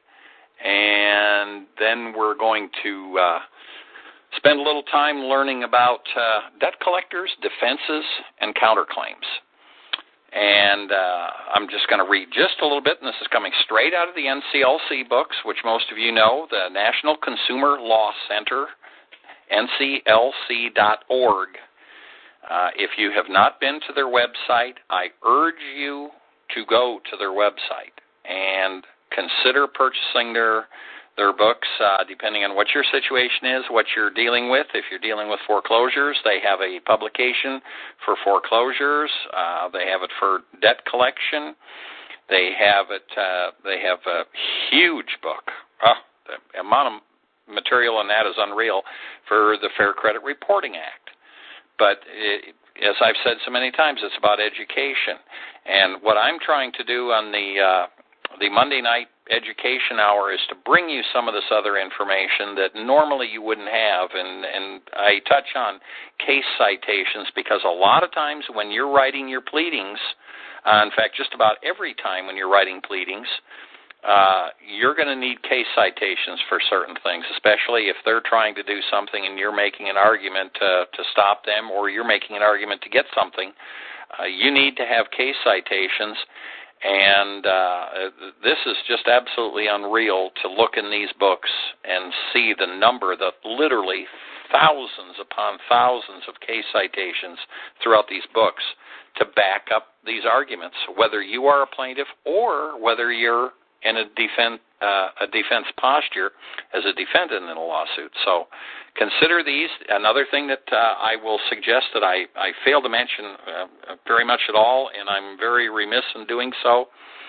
and then we're going to uh, spend a little time learning about uh, debt collectors, defenses, and counterclaims. And uh, I'm just going to read just a little bit, and this is coming straight out of the N C L C books, which most of you know, the National Consumer Law Center, N C L C dot org. Uh, if you have not been to their website, I urge you to go to their website and consider purchasing their their books, uh, depending on what your situation is, what you're dealing with. If you're dealing with foreclosures, they have a publication for foreclosures. Uh, they have it for debt collection. They have it. Uh, they have a huge book. Oh, the amount of material in that is unreal for the Fair Credit Reporting Act. But it, as I've said so many times, it's about education. And what I'm trying to do on the uh, the Monday night education hour is to bring you some of this other information that normally you wouldn't have. And, and I touch on case citations because a lot of times when you're writing your pleadings, uh, in fact, just about every time when you're writing pleadings, uh, you're going to need case citations for certain things, especially if they're trying to do something and you're making an argument to, to stop them, or you're making an argument to get something. Uh, you need to have case citations. And uh, this is just absolutely unreal to look in these books and see the number, the literally thousands upon thousands of case citations throughout these books to back up these arguments, whether you are a plaintiff or whether you're in a defense, uh, a defense posture as a defendant in a lawsuit. So consider these. Another thing that uh, I will suggest that I, I fail to mention uh, very much at all, and I'm very remiss in doing so,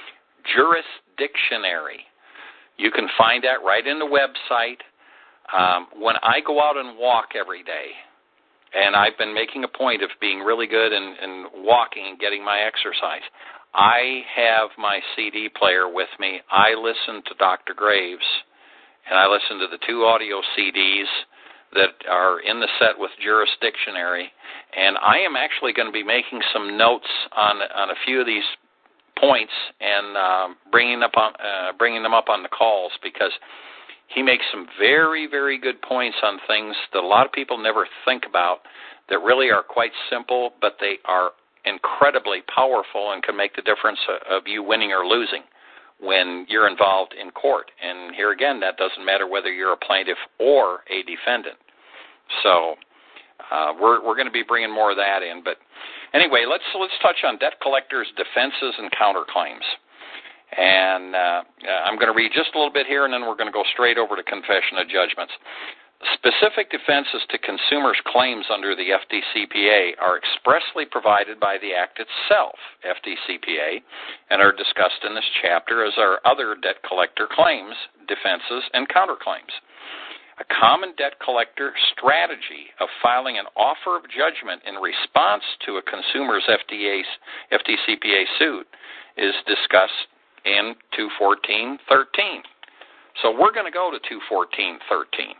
Jurisdictionary. You can find that right in the website. Um, when I go out and walk every day, and I've been making a point of being really good in, in walking and getting my exercise, I have my C D player with me. I listen to Doctor Graves, and I listen to the two audio C Ds that are in the set with Jurisdictionary, and I am actually going to be making some notes on on a few of these points and um, bringing up on uh, bringing them up on the calls, because he makes some very, very good points on things that a lot of people never think about that really are quite simple, but they are incredibly powerful and can make the difference of you winning or losing when you're involved in court. And here again, that doesn't matter whether you're a plaintiff or a defendant. So uh, we're we're going to be bringing more of that in. But anyway, let's let's touch on debt collectors' defenses and counterclaims. And uh, I'm going to read just a little bit here, and then we're going to go straight over to confession of judgments. Specific defenses to consumers' claims under the F D C P A are expressly provided by the Act itself, F D C P A, and are discussed in this chapter, as are other debt collector claims, defenses, and counterclaims. A common debt collector strategy of filing an offer of judgment in response to a consumer's F D C P A suit is discussed in two fourteen thirteen. So we're going to go to two fourteen thirteen.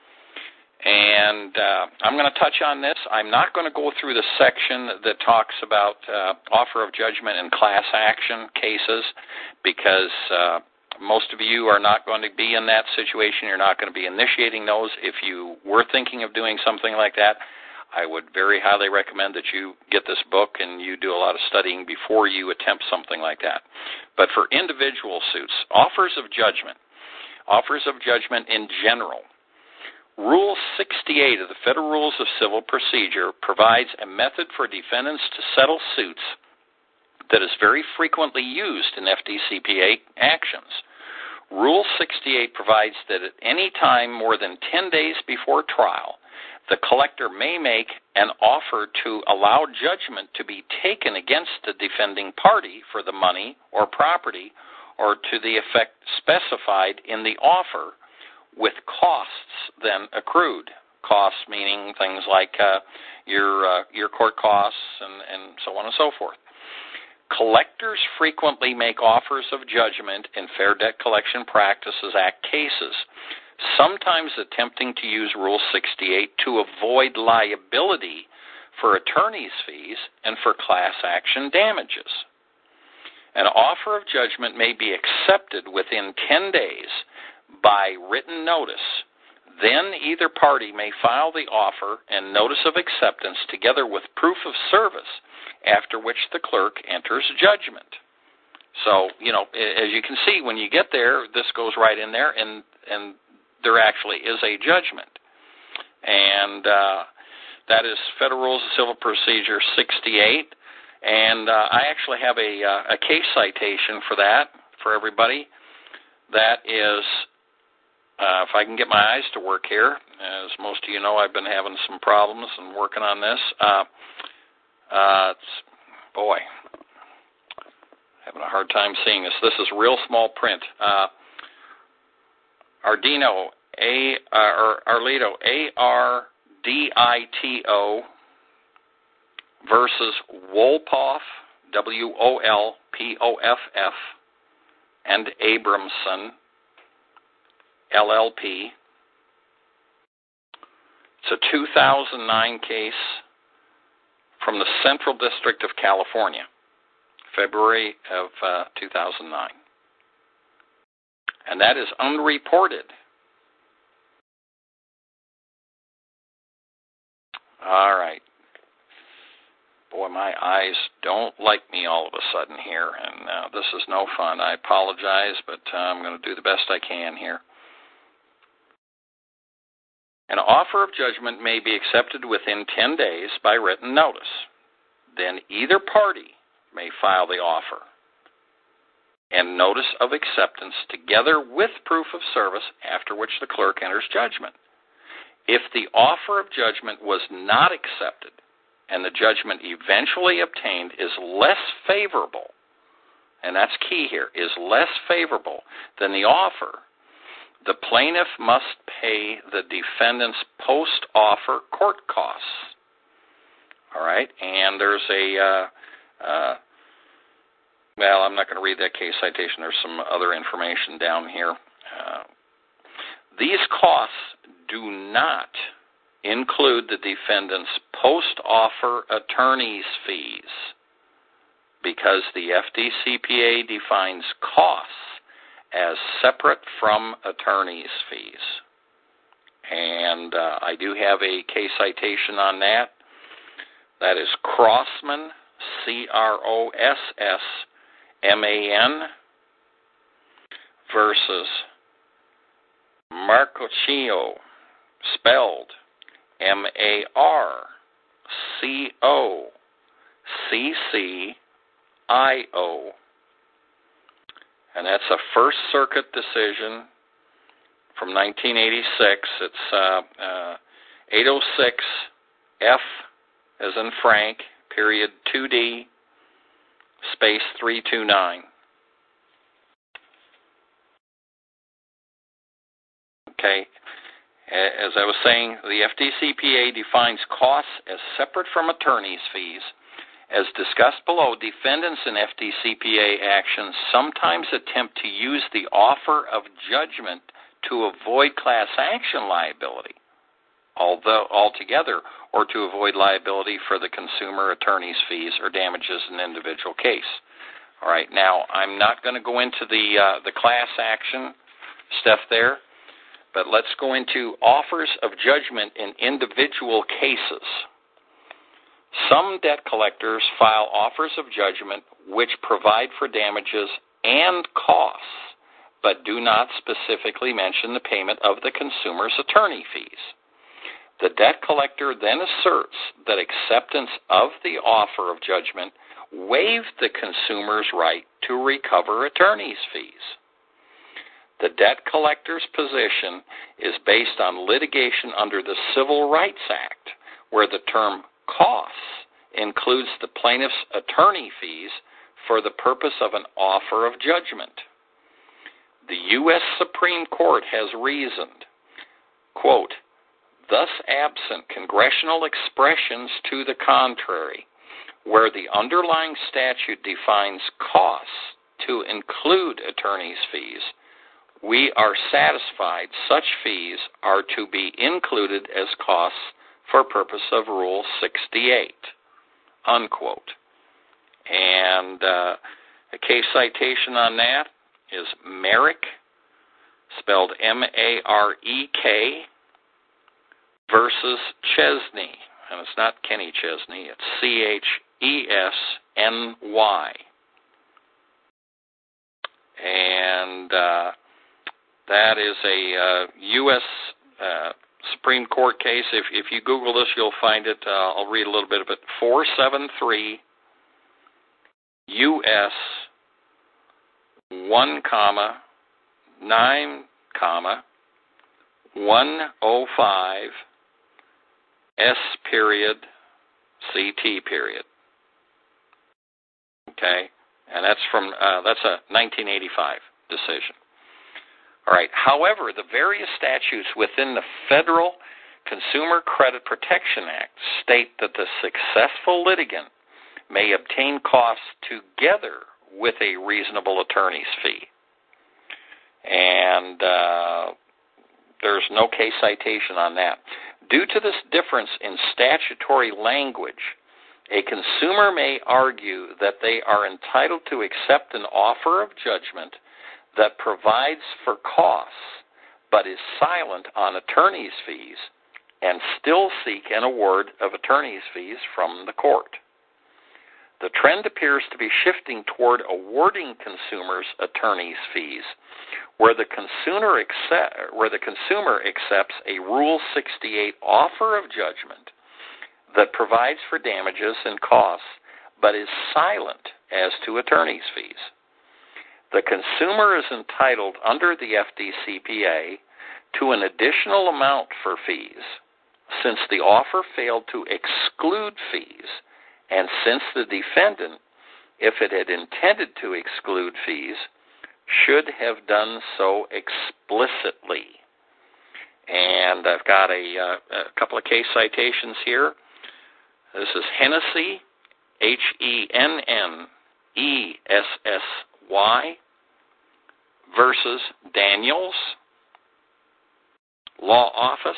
And uh, I'm going to touch on this. I'm not going to go through the section that talks about uh, offer of judgment in class action cases, because uh, most of you are not going to be in that situation. You're not going to be initiating those. If you were thinking of doing something like that, I would very highly recommend that you get this book and you do a lot of studying before you attempt something like that. But for individual suits, offers of judgment, offers of judgment in general, Rule sixty-eight of the Federal Rules of Civil Procedure provides a method for defendants to settle suits that is very frequently used in F D C P A actions. Rule sixty-eight provides that at any time more than ten days before trial, the collector may make an offer to allow judgment to be taken against the defending party for the money or property, or to the effect specified in the offer, with costs then accrued. Costs meaning things like uh, your uh, your court costs and, and so on and so forth. Collectors frequently make offers of judgment in Fair Debt Collection Practices Act cases, sometimes attempting to use Rule sixty-eight to avoid liability for attorney's fees and for class action damages. An offer of judgment may be accepted within ten days by written notice. Then either party may file the offer and notice of acceptance together with proof of service, after which the clerk enters judgment. So, you know, as you can see, when you get there, this goes right in there, and, and there actually is a judgment. And uh, that is Federal Rules of Civil Procedure sixty-eight. And uh, I actually have a, uh, a case citation for that, for everybody. That is... Uh, if I can get my eyes to work here, as most of you know, I've been having some problems and working on this. Uh, uh, it's, boy, having a hard time seeing this. This is real small print. Uh, Ardino, A, uh, or Arlito, A R D I T O versus Wolpoff, W O L P O F F, and Abramson, L L P. It's a two thousand nine case from the Central District of California, February of uh, two thousand nine. And that is unreported. All right. Boy, my eyes don't like me all of a sudden here, and uh, this is no fun. I apologize, but uh, I'm going to do the best I can here. An offer of judgment may be accepted within ten days by written notice. Then either party may file the offer and notice of acceptance together with proof of service, after which the clerk enters judgment. If the offer of judgment was not accepted and the judgment eventually obtained is less favorable, and that's key here, is less favorable than the offer, the plaintiff must pay the defendant's post-offer court costs. All right, and there's a, uh, uh, well, I'm not going to read that case citation. There's some other information down here. Uh, these costs do not include the defendant's post-offer attorney's fees, because the F D C P A defines costs as separate from attorney's fees. And uh, I do have a case citation on that. That is Crossman, C R O S S M A N, versus Marcoccio, spelled M A R C O C C I O. And that's a First Circuit decision from nineteen eighty-six. It's uh, uh, eight oh six F as in Frank, period two D, space three two nine. Okay. As I was saying, the F D C P A defines costs as separate from attorney's fees. As discussed below, defendants in F D C P A actions sometimes attempt to use the offer of judgment to avoid class action liability, although altogether, or to avoid liability for the consumer attorney's fees or damages in an individual case. All right, now I'm not going to go into the uh, the class action stuff there, but let's go into offers of judgment in individual cases. Some debt collectors file offers of judgment which provide for damages and costs, but do not specifically mention the payment of the consumer's attorney fees. The debt collector then asserts that acceptance of the offer of judgment waived the consumer's right to recover attorney's fees. The debt collector's position is based on litigation under the Civil Rights Act, where the term costs includes the plaintiff's attorney fees for the purpose of an offer of judgment. The U S Supreme Court has reasoned, quote, thus absent congressional expressions to the contrary, where the underlying statute defines costs to include attorney's fees, we are satisfied such fees are to be included as costs for purpose of Rule sixty-eight, unquote. And uh, a case citation on that is Merrick, spelled M A R E K, versus Chesney. And it's not Kenny Chesney, it's C H E S N Y. And uh, that is a uh, U S Uh, Supreme Court case. If if you Google this, you'll find it. Uh, I'll read a little bit of it. four seventy-three U S one comma nine comma one oh five S period C T period. Okay, and that's from uh, that's a nineteen eighty-five decision. All right. However, the various statutes within the Federal Consumer Credit Protection Act state that the successful litigant may obtain costs together with a reasonable attorney's fee. And uh, there's no case citation on that. Due to this difference in statutory language, a consumer may argue that they are entitled to accept an offer of judgment that provides for costs but is silent on attorney's fees and still seek an award of attorney's fees from the court. The trend appears to be shifting toward awarding consumers attorney's fees where the consumer accept, where the consumer accepts a Rule sixty-eight offer of judgment that provides for damages and costs but is silent as to attorney's fees. The consumer is entitled under the F D C P A to an additional amount for fees, since the offer failed to exclude fees, and since the defendant, if it had intended to exclude fees, should have done so explicitly. And I've got a, uh, a couple of case citations here. This is Hennessy, H E N N E S S Y, versus Daniels, Law Office.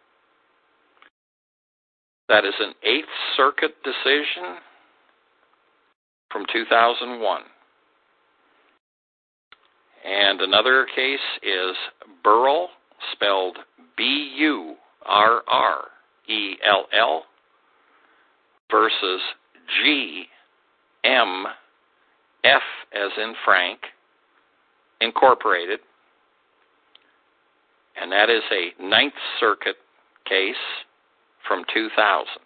That is an Eighth Circuit decision from two thousand one. And another case is Burrell, spelled B U R R E L L, versus G M F as in Frank Incorporated, and that is a Ninth Circuit case from two thousand.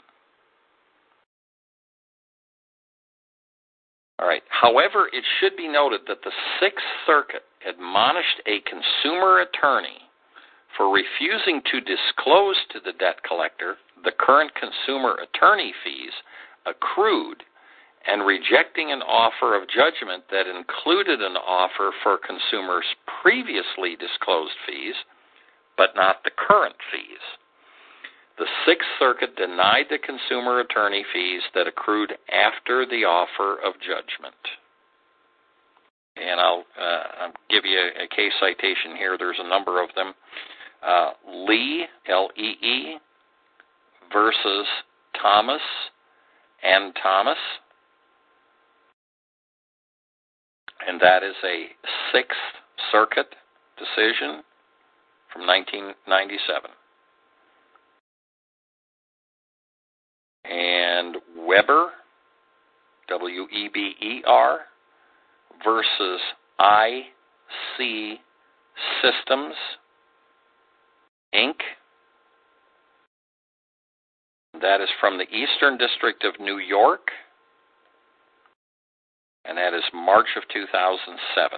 All right. However, it should be noted that the Sixth Circuit admonished a consumer attorney for refusing to disclose to the debt collector the current consumer attorney fees accrued and rejecting an offer of judgment that included an offer for consumers' previously disclosed fees, but not the current fees. The Sixth Circuit denied the consumer attorney fees that accrued after the offer of judgment. And I'll, uh, I'll give you a, a case citation here. There's a number of them. Uh, Lee, L E E, versus Thomas and Thomas. And that is a Sixth Circuit decision from nineteen ninety-seven. And Weber, W E B E R, versus I C Systems, Incorporated. That is from the Eastern District of New York, and that is March of two thousand seven.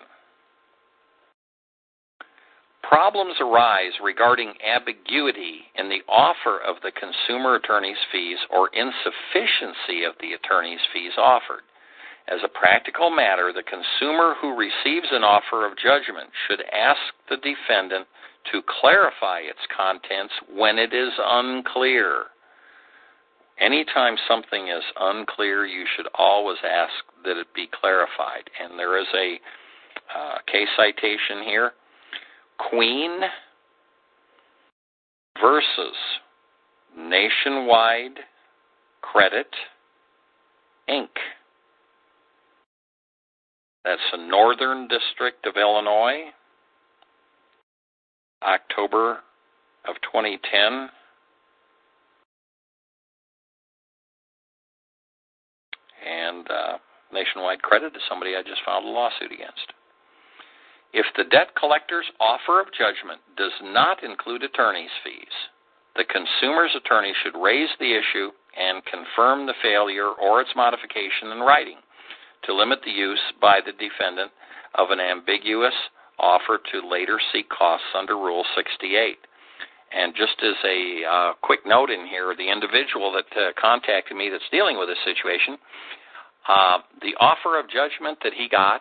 Problems arise regarding ambiguity in the offer of the consumer attorney's fees or insufficiency of the attorney's fees offered. As a practical matter, the consumer who receives an offer of judgment should ask the defendant to clarify its contents when it is unclear. Anytime something is unclear, you should always ask that it be clarified. And there is a uh, case citation here. Queen versus Nationwide Credit, Incorporated. That's the Northern District of Illinois, October of twenty ten. And uh, Nationwide Credit is somebody I just filed a lawsuit against. If the debt collector's offer of judgment does not include attorney's fees, the consumer's attorney should raise the issue and confirm the failure or its modification in writing to limit the use by the defendant of an ambiguous offer to later seek costs under Rule sixty-eight. And just as a uh, quick note in here, the individual that uh, contacted me that's dealing with this situation, uh, the offer of judgment that he got,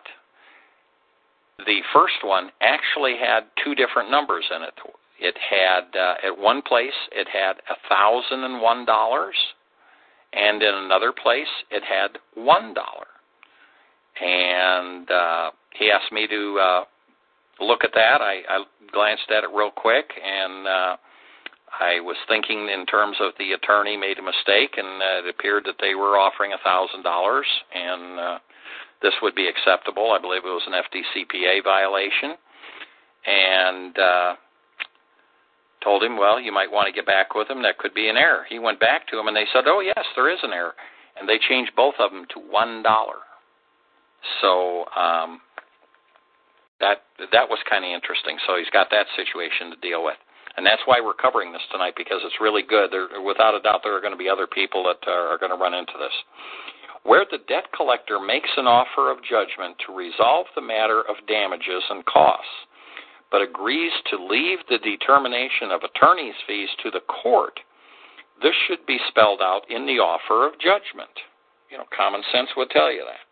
the first one actually had two different numbers in it. It had, uh, at one place, it had one thousand one dollars, and in another place, it had one dollar. And uh, he asked me to uh, look at that. I, I glanced at it real quick, and uh, I was thinking in terms of the attorney made a mistake, and uh, it appeared that they were offering one thousand dollars, and uh, this would be acceptable. I believe it was an F D C P A violation. And uh, told him, well, you might want to get back with him. That could be an error. He went back to him, and they said, oh, yes, there is an error. And they changed both of them to one dollar. So um, that that was kind of interesting. So he's got that situation to deal with. And that's why we're covering this tonight, because it's really good. There, without a doubt, there are going to be other people that are going to run into this. Where the debt collector makes an offer of judgment to resolve the matter of damages and costs, but agrees to leave the determination of attorney's fees to the court, this should be spelled out in the offer of judgment. You know, common sense would tell you that.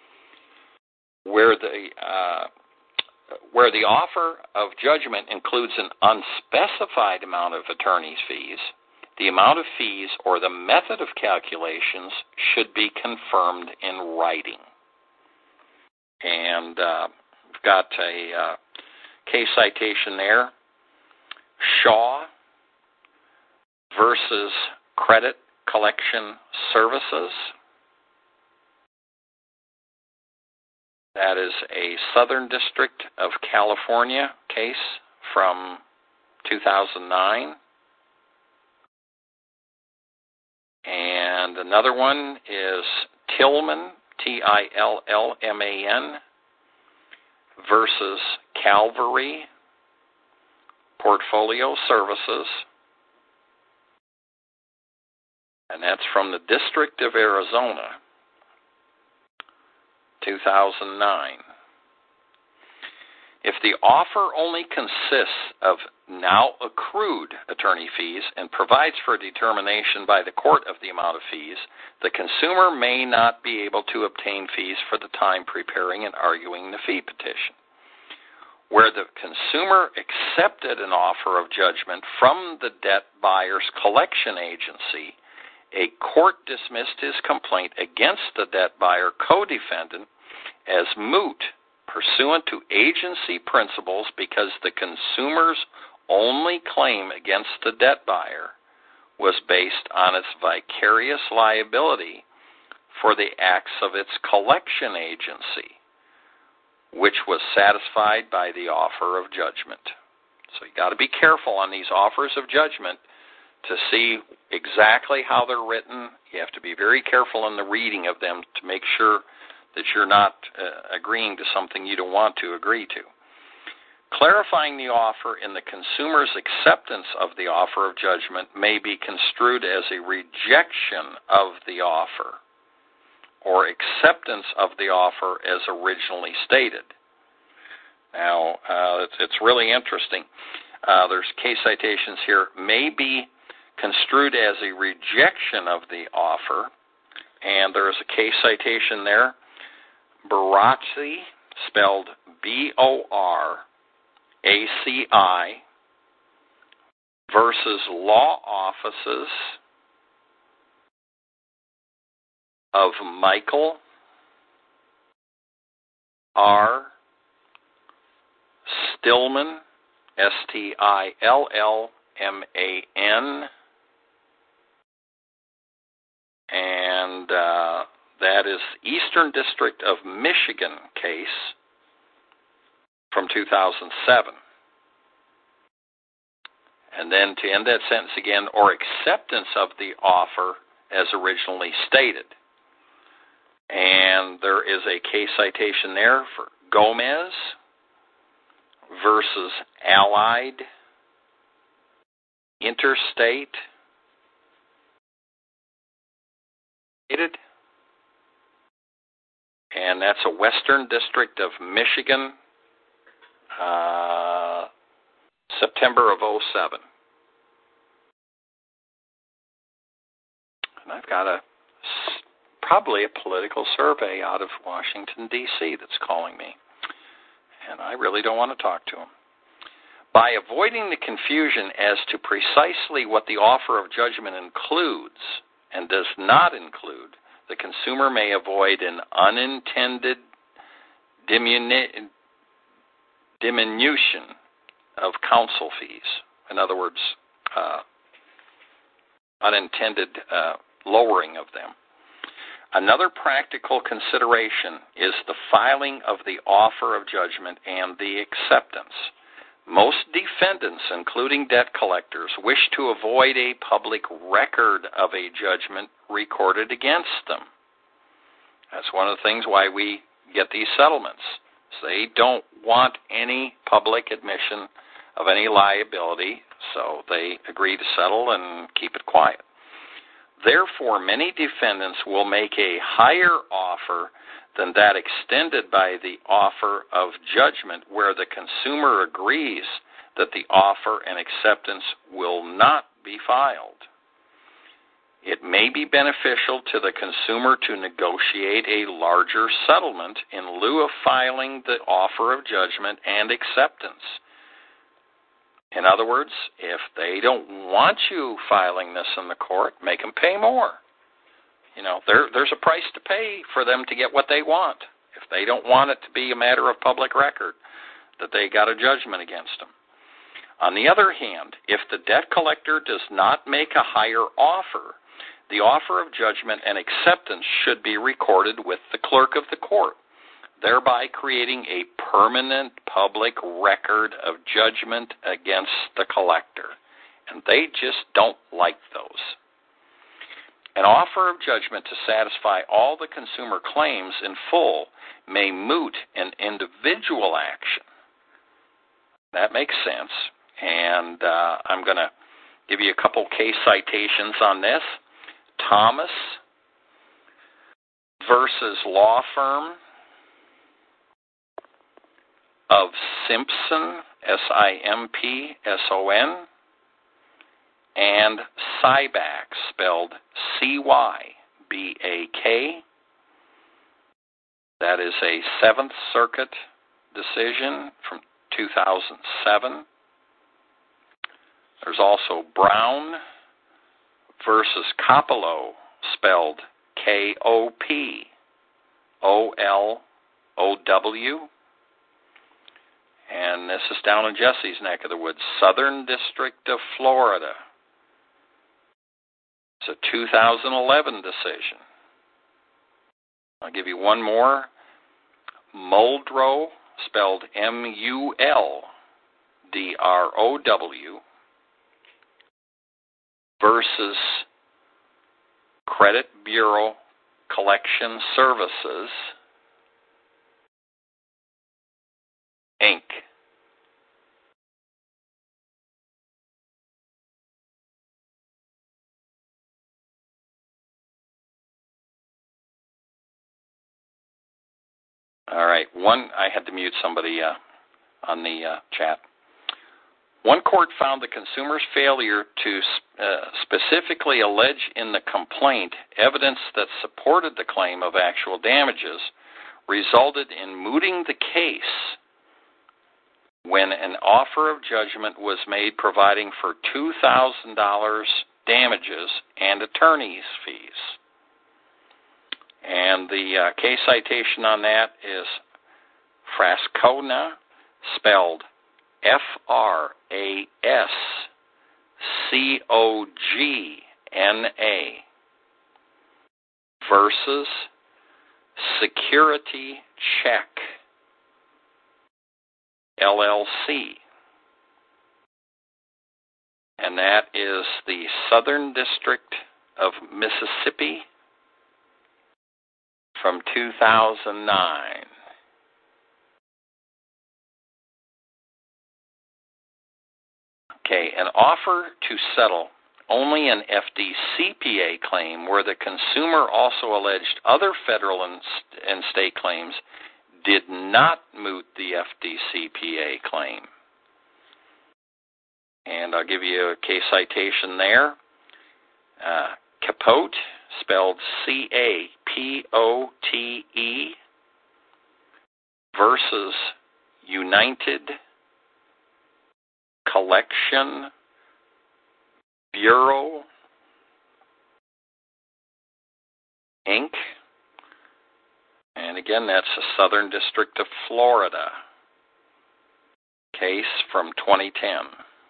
Where the uh, where the offer of judgment includes an unspecified amount of attorney's fees, the amount of fees or the method of calculations should be confirmed in writing. And uh, we've got a uh, case citation there. Shaw versus Credit Collection Services. That is a Southern District of California case from two thousand nine. And And another one is Tillman, T I L L M A N, versus Calvary Portfolio Services. And that's from the District of Arizona, two thousand nine. If the offer only consists of now accrued attorney fees and provides for a determination by the court of the amount of fees, the consumer may not be able to obtain fees for the time preparing and arguing the fee petition. Where the consumer accepted an offer of judgment from the debt buyer's collection agency, a court dismissed his complaint against the debt buyer co-defendant as moot pursuant to agency principles because the consumer's only claim against the debt buyer was based on its vicarious liability for the acts of its collection agency, which was satisfied by the offer of judgment. So you got to be careful on these offers of judgment to see exactly how they're written. You have to be very careful in the reading of them to make sure that you're not uh, agreeing to something you don't want to agree to. Clarifying the offer in the consumer's acceptance of the offer of judgment may be construed as a rejection of the offer or acceptance of the offer as originally stated. Now, uh, it's, it's really interesting. Uh, there's case citations here. May be construed as a rejection of the offer, and there's a case citation there. Boracci, spelled B O R A C I, versus Law Offices of Michael R. Stillman, S T I L L M A N, and uh, that is Eastern District of Michigan case from two thousand seven. And then to end that sentence again, or acceptance of the offer as originally stated. And there is a case citation there for Gomez versus Allied Interstate. And that's a Western District of Michigan, uh, September of oh seven. And I've got a probably a political survey out of Washington, D C that's calling me. And I really don't want to talk to them. By avoiding the confusion as to precisely what the offer of judgment includes and does not include, the consumer may avoid an unintended diminu- diminution of counsel fees. In other words, uh, unintended uh, lowering of them. Another practical consideration is the filing of the offer of judgment and the acceptance. Most defendants, including debt collectors, wish to avoid a public record of a judgment recorded against them. That's one of the things why we get these settlements. They don't want any public admission of any liability, so they agree to settle and keep it quiet. Therefore, many defendants will make a higher offer than that extended by the offer of judgment, where the consumer agrees that the offer and acceptance will not be filed. It may be beneficial to the consumer to negotiate a larger settlement in lieu of filing the offer of judgment and acceptance. In other words, if they don't want you filing this in the court, make them pay more. You know, there, there's a price to pay for them to get what they want. If they don't want it to be a matter of public record, that they got a judgment against them. On the other hand, if the debt collector does not make a higher offer, the offer of judgment and acceptance should be recorded with the clerk of the court, thereby creating a permanent public record of judgment against the collector. And they just don't like those. An offer of judgment to satisfy all the consumer claims in full may moot an individual action. That makes sense. And uh, I'm going to give you a couple case citations on this. Thomas versus law firm of Simpson, S I M P S O N, and Cyback, spelled C Y B A K. That is a Seventh Circuit decision from two thousand seven. There's also Brown versus Coppola, spelled K O P O L O W. And this is down in Jesse's neck of the woods, Southern District of Florida. It's a two thousand eleven decision. I'll give you one more. Muldrow, spelled M U L D R O W, versus Credit Bureau Collection Services, Incorporated. All right, one, I had to mute somebody uh, on the uh, chat. One court found the consumer's failure to uh, specifically allege in the complaint evidence that supported the claim of actual damages resulted in mooting the case when an offer of judgment was made providing for two thousand dollars damages and attorney's fees. And the uh, case citation on that is Frascogna, spelled F R A S C O G N A, versus Security Check, L L C. And that is the Southern District of Mississippi from two thousand nine. Okay, an offer to settle only an F D C P A claim where the consumer also alleged other federal and, and state claims did not moot the F D C P A claim. And I'll give you a case citation there. Uh, Capote, spelled C A P O T E, versus United Collection Bureau, Incorporated. And again, that's the Southern District of Florida case from twenty ten.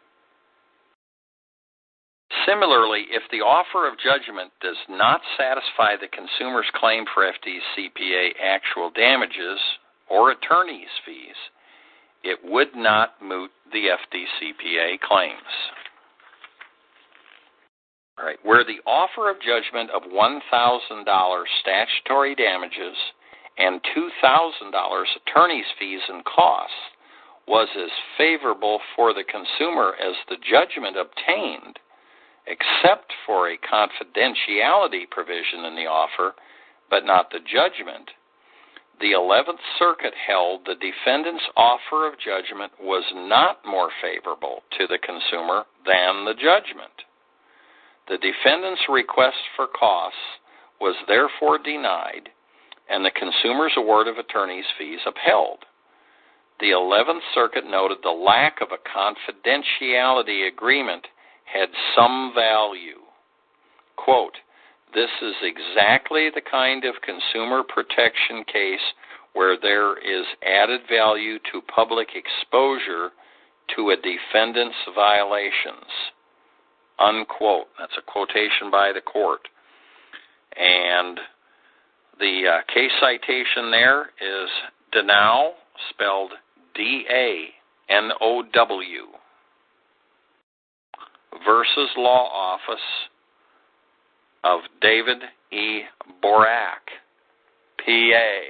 Similarly, if the offer of judgment does not satisfy the consumer's claim for F D C P A actual damages or attorney's fees, it would not moot the F D C P A claims. All right, where the offer of judgment of one thousand dollars statutory damages and two thousand dollars attorney's fees and costs was as favorable for the consumer as the judgment obtained, except for a confidentiality provision in the offer, but not the judgment, the eleventh Circuit held the defendant's offer of judgment was not more favorable to the consumer than the judgment. The defendant's request for costs was therefore denied, and the consumer's award of attorney's fees upheld. The eleventh Circuit noted the lack of a confidentiality agreement had some value. Quote, "This is exactly the kind of consumer protection case where there is added value to public exposure to a defendant's violations." Unquote. That's a quotation by the court. And the uh, case citation there is Danow, spelled D A N O W, versus Law Office of David E. Borak, P A.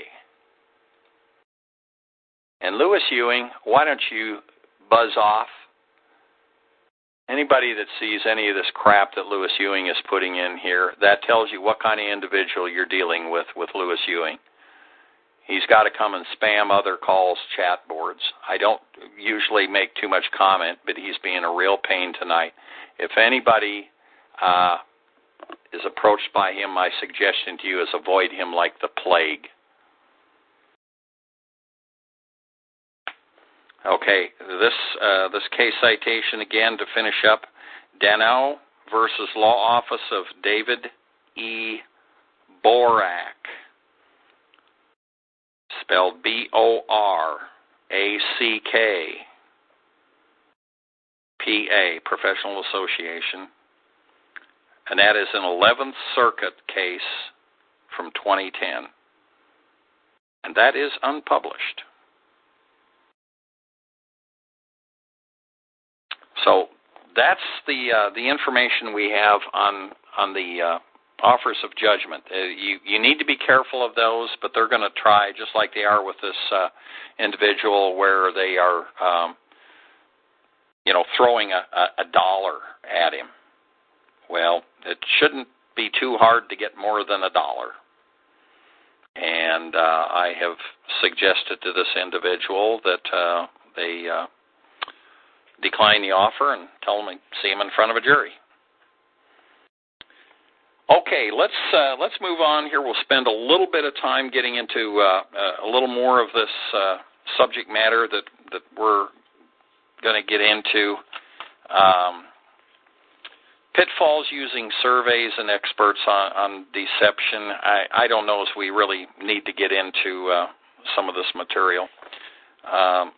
And Lewis Ewing, why don't you buzz off? Anybody that sees any of this crap that Lewis Ewing is putting in here, that tells you what kind of individual you're dealing with with Lewis Ewing. He's got to come and spam other calls, chat boards. I don't usually make too much comment, but he's being a real pain tonight. If anybody uh, is approached by him, my suggestion to you is avoid him like the plague. Okay, this uh, this case citation again to finish up, Danow versus Law Office of David E. Borak, spelled B O R A C K, P A, Professional Association, and that is an eleventh Circuit case from twenty ten, and that is unpublished. So that's the uh, the information we have on on the uh, offers of judgment. Uh, you you need to be careful of those, but they're going to try, just like they are with this uh, individual, where they are, um, you know, throwing a, a, a dollar at him. Well, it shouldn't be too hard to get more than a dollar. And uh, I have suggested to this individual that uh, they. Uh, decline the offer and tell them to see him in front of a jury. Okay, let's uh, let's move on here. We'll spend a little bit of time getting into uh, uh, a little more of this uh, subject matter that, that we're going to get into. Um, pitfalls using surveys and experts on, on deception. I, I don't know if we really need to get into uh, some of this material. Um,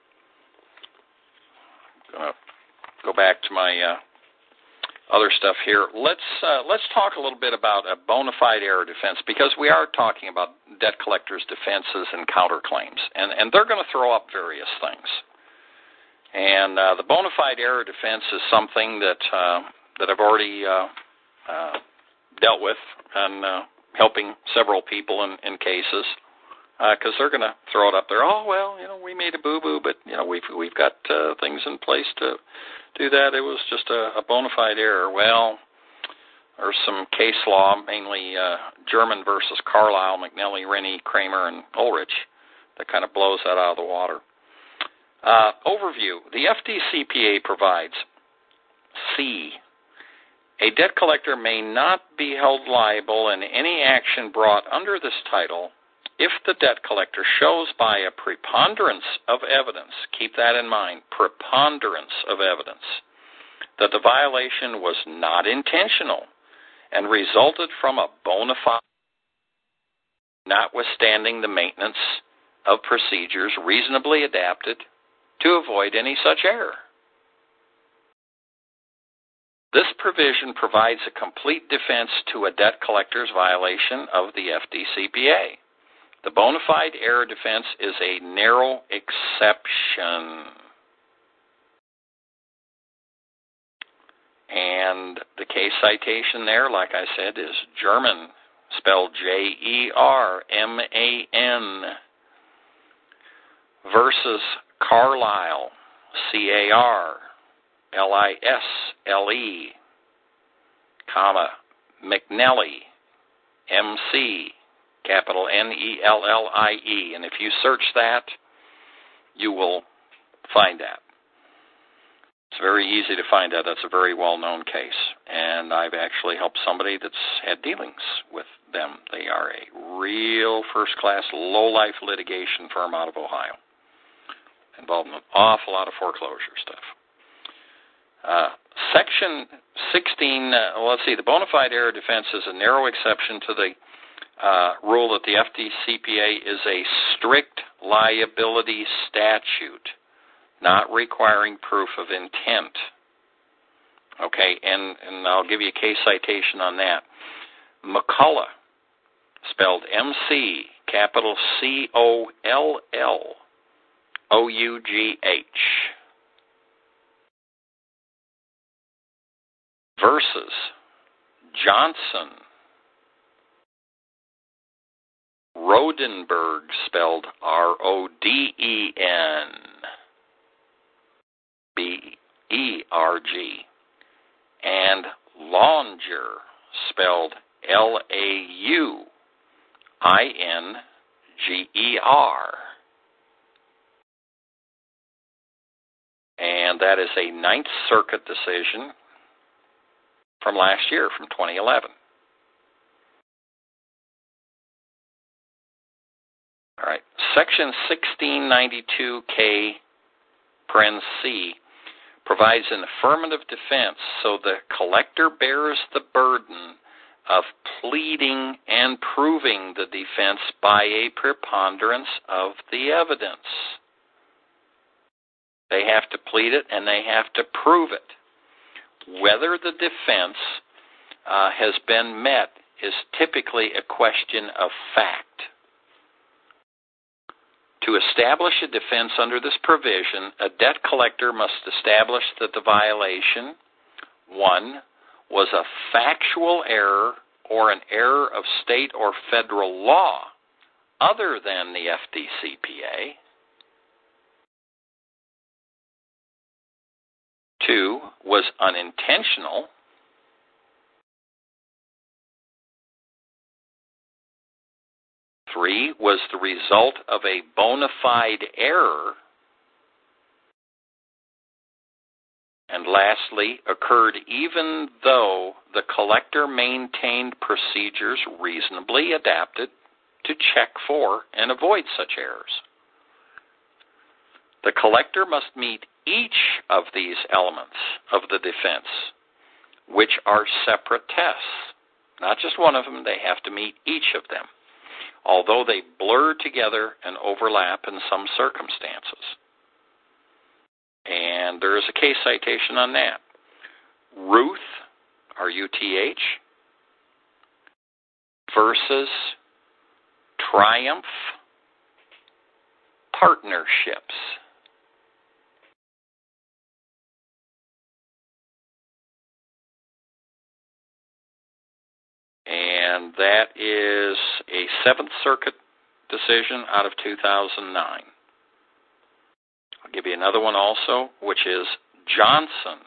Uh, go back to my uh, other stuff here. Let's uh, let's talk a little bit about a bona fide error defense, because we are talking about debt collectors' defenses and counterclaims, and and they're going to throw up various things. And uh, the bona fide error defense is something that uh, that I've already uh, uh, dealt with and uh, helping several people in, in cases. Because uh, they're going to throw it up there. Oh, well, you know, we made a boo-boo, but, you know, we've, we've got uh, things in place to do that. It was just a, a bona fide error. Well, there's some case law, mainly uh, German versus Carlisle, McNelly, Rennie, Kramer, and Ulrich, that kind of blows that out of the water. Uh, overview. The F D C P A provides, C, a debt collector may not be held liable in any action brought under this title if the debt collector shows by a preponderance of evidence, keep that in mind, preponderance of evidence, that the violation was not intentional and resulted from a bona fide, notwithstanding the maintenance of procedures reasonably adapted to avoid any such error. This provision provides a complete defense to a debt collector's violation of the F D C P A. The bona fide error defense is a narrow exception. And the case citation there, like I said, is German, spelled J E R M A N, versus Carlisle, C A R L I S L E, comma, McNelly, M C, capital N E L L I E. And if you search that, you will find that. It's very easy to find that. That's a very well-known case. And I've actually helped somebody that's had dealings with them. They are a real first-class, low-life litigation firm out of Ohio, involved in an awful lot of foreclosure stuff. Uh, Section sixteen, uh, well, let's see, the bona fide error defense is a narrow exception to the uh, rule that the F D C P A is a strict liability statute, not requiring proof of intent. Okay, and, and I'll give you a case citation on that. McCullough, spelled M C, capital C O L L O U G H, versus Johnson. Rodenberg, spelled R O D E N B E R G. And Launger, spelled L A U I N G E R. And that is a Ninth Circuit decision from last year, from twenty eleven. All right. Section sixteen ninety-two K, paren C, provides an affirmative defense, so the collector bears the burden of pleading and proving the defense by a preponderance of the evidence. They have to plead it and they have to prove it. Whether the defense uh, has been met is typically a question of fact. To establish a defense under this provision, a debt collector must establish that the violation, one, was a factual error or an error of state or federal law other than the F D C P A. Two, was unintentional. Three, was the result of a bona fide error. And lastly, occurred even though the collector maintained procedures reasonably adapted to check for and avoid such errors. The collector must meet each of these elements of the defense, which are separate tests. Not just one of them, they have to meet each of them, although they blur together and overlap in some circumstances. And there is a case citation on that. Ruth, R U T H, versus Triumph Partnerships. And that is a Seventh Circuit decision out of two thousand nine. I'll give you another one also, which is Johnson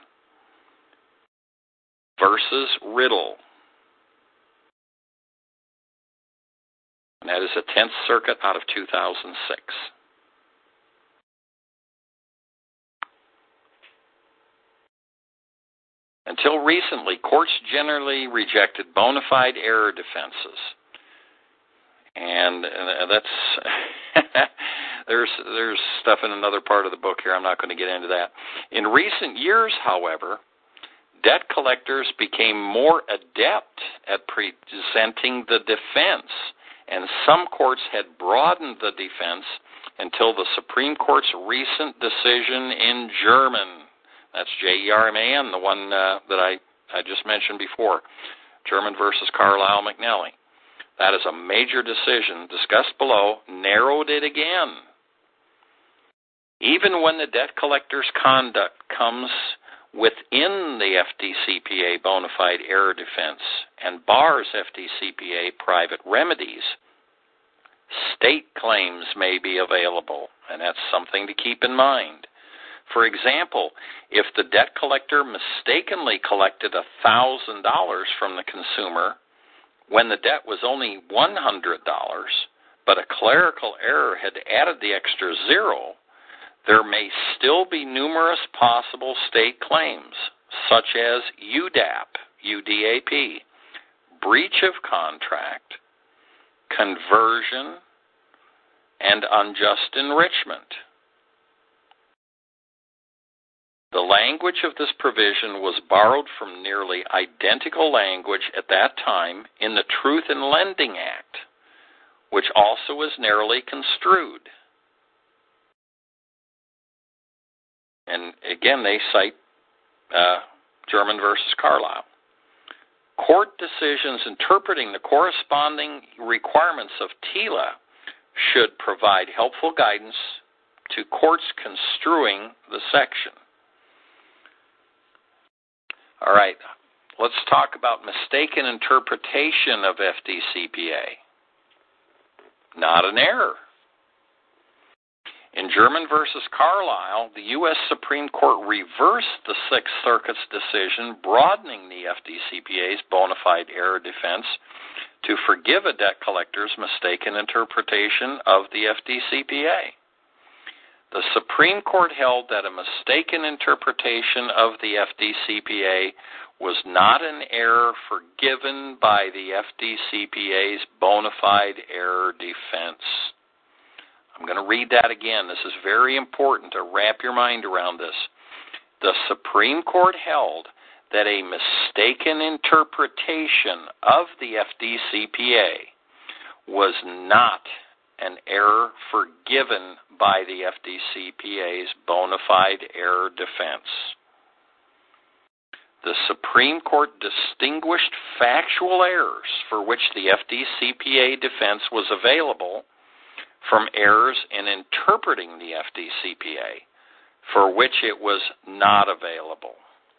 versus Riddle. And that is a Tenth Circuit out of two thousand six. Until recently, courts generally rejected bona fide error defenses. And uh, that's there's there's stuff in another part of the book here. I'm not going to get into that. In recent years, however, debt collectors became more adept at presenting the defense, and some courts had broadened the defense until the Supreme Court's recent decision in German. That's J E R M A N, the one uh, that I, I just mentioned before, German versus Carlisle McNally. That is a major decision, discussed below, narrowed it again. Even when the debt collector's conduct comes within the F D C P A bona fide error defense and bars F D C P A private remedies, state claims may be available, and that's something to keep in mind. For example, if the debt collector mistakenly collected one thousand dollars from the consumer when the debt was only one hundred dollars, but a clerical error had added the extra zero, there may still be numerous possible state claims, such as U D A P, U D A P, breach of contract, conversion, and unjust enrichment. The language of this provision was borrowed from nearly identical language at that time in the Truth in Lending Act, which also was narrowly construed. And again, they cite uh, German versus Carlisle. Court decisions interpreting the corresponding requirements of T I L A should provide helpful guidance to courts construing the section. All right, let's talk about mistaken interpretation of F D C P A. Not an error. In German versus Carlisle, the U S Supreme Court reversed the Sixth Circuit's decision broadening the F D C P A's bona fide error defense to forgive a debt collector's mistaken interpretation of the F D C P A. The Supreme Court held that a mistaken interpretation of the F D C P A was not an error forgiven by the F D C P A's bona fide error defense. I'm going to read that again. This is very important to wrap your mind around this. The Supreme Court held that a mistaken interpretation of the F D C P A was not an error forgiven by the F D C P A's bona fide error defense. The Supreme Court distinguished factual errors for which the F D C P A defense was available from errors in interpreting the F D C P A, for which it was not available.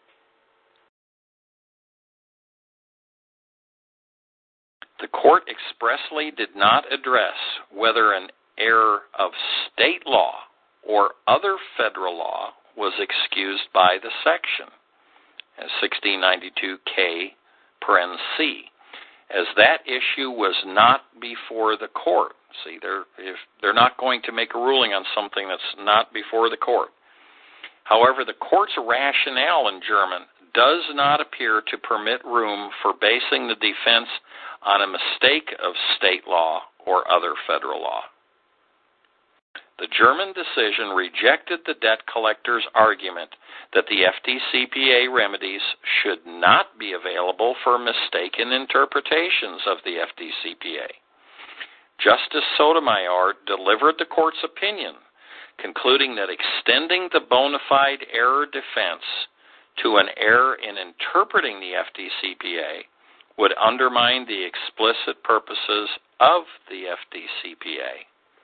The court expressly did not address whether an error of state law or other federal law was excused by the section, as sixteen ninety-two K, paren C, as that issue was not before the court. See, they're, if they're not going to make a ruling on something that's not before the court. However, the court's rationale in German does not appear to permit room for basing the defense on a mistake of state law or other federal law. The German decision rejected the debt collector's argument that the F D C P A remedies should not be available for mistaken interpretations of the F D C P A. Justice Sotomayor delivered the court's opinion, concluding that extending the bona fide error defense to an error in interpreting the F D C P A would undermine the explicit purposes of the F D C P A.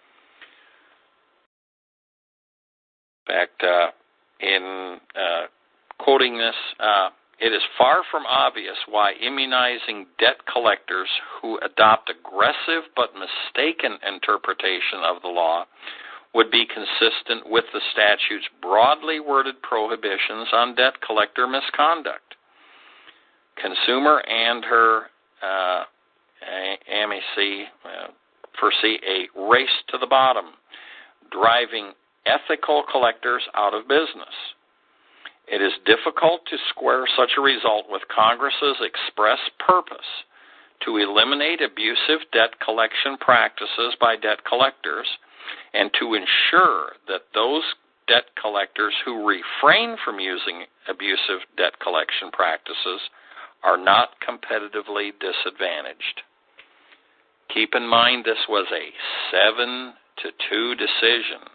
In fact, uh, in uh, quoting this, uh, it is far from obvious why immunizing debt collectors who adopt aggressive but mistaken interpretation of the law would be consistent with the statute's broadly worded prohibitions on debt collector misconduct. Consumer and her uh, amici uh, foresee a race to the bottom, driving ethical collectors out of business. It is difficult to square such a result with Congress's express purpose to eliminate abusive debt collection practices by debt collectors and to ensure that those debt collectors who refrain from using abusive debt collection practices are not competitively disadvantaged. Keep in mind this was a seven to two decision.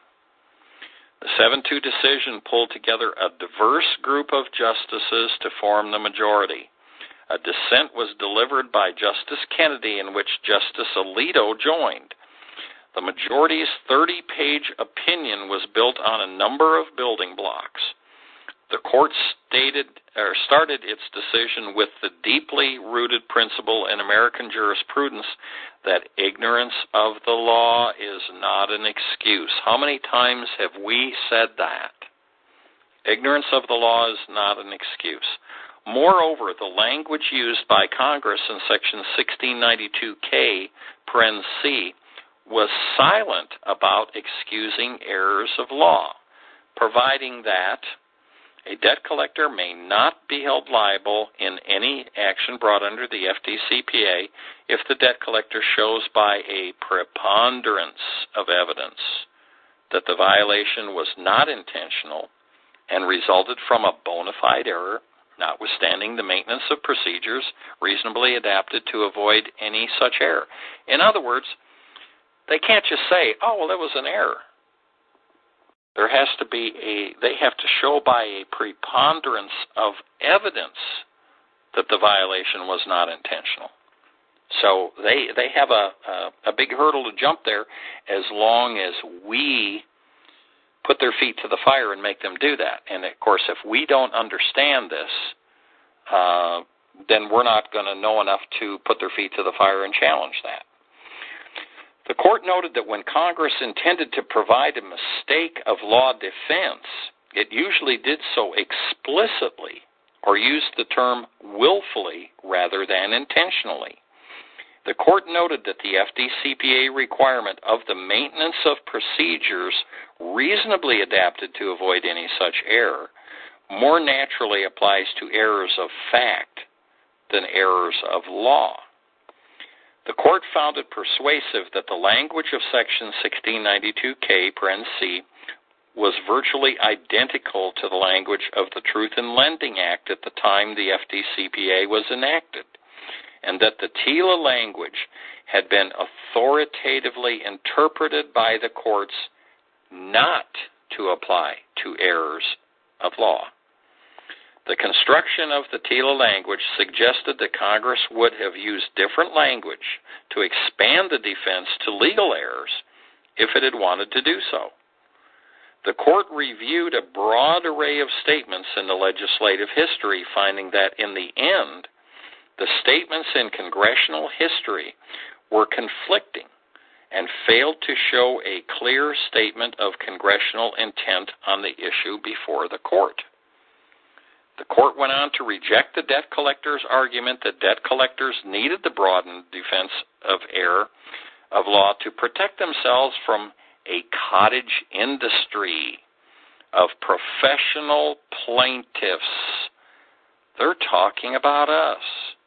The seven two decision pulled together a diverse group of justices to form the majority. A dissent was delivered by Justice Kennedy in which Justice Alito joined. The majority's thirty-page opinion was built on a number of building blocks. The court stated or started its decision with the deeply rooted principle in American jurisprudence that ignorance of the law is not an excuse. How many times have we said that? Ignorance of the law is not an excuse. Moreover, the language used by Congress in Section sixteen ninety-two K, paren C, was silent about excusing errors of law, providing that a debt collector may not be held liable in any action brought under the F D C P A if the debt collector shows by a preponderance of evidence that the violation was not intentional and resulted from a bona fide error, notwithstanding the maintenance of procedures reasonably adapted to avoid any such error. In other words, they can't just say, oh, well, it was an error. There has to be a, they have to show by a preponderance of evidence that the violation was not intentional. So they they have a, a, a big hurdle to jump there as long as we put their feet to the fire and make them do that. And, of course, if we don't understand this, uh, then we're not going to know enough to put their feet to the fire and challenge that. The court noted that when Congress intended to provide a mistake of law defense, it usually did so explicitly or used the term willfully rather than intentionally. The court noted that the F D C P A requirement of the maintenance of procedures reasonably adapted to avoid any such error more naturally applies to errors of fact than errors of law. The court found it persuasive that the language of Section sixteen ninety-two K, parens C, was virtually identical to the language of the Truth in Lending Act at the time the F D C P A was enacted, and that the TILA language had been authoritatively interpreted by the courts not to apply to errors of law. The construction of the TILA language suggested that Congress would have used different language to expand the defense to legal errors if it had wanted to do so. The court reviewed a broad array of statements in the legislative history, finding that in the end, the statements in congressional history were conflicting and failed to show a clear statement of congressional intent on the issue before the court. The court went on to reject the debt collector's argument that debt collectors needed the broadened defense of error of law to protect themselves from a cottage industry of professional plaintiffs. They're talking about us.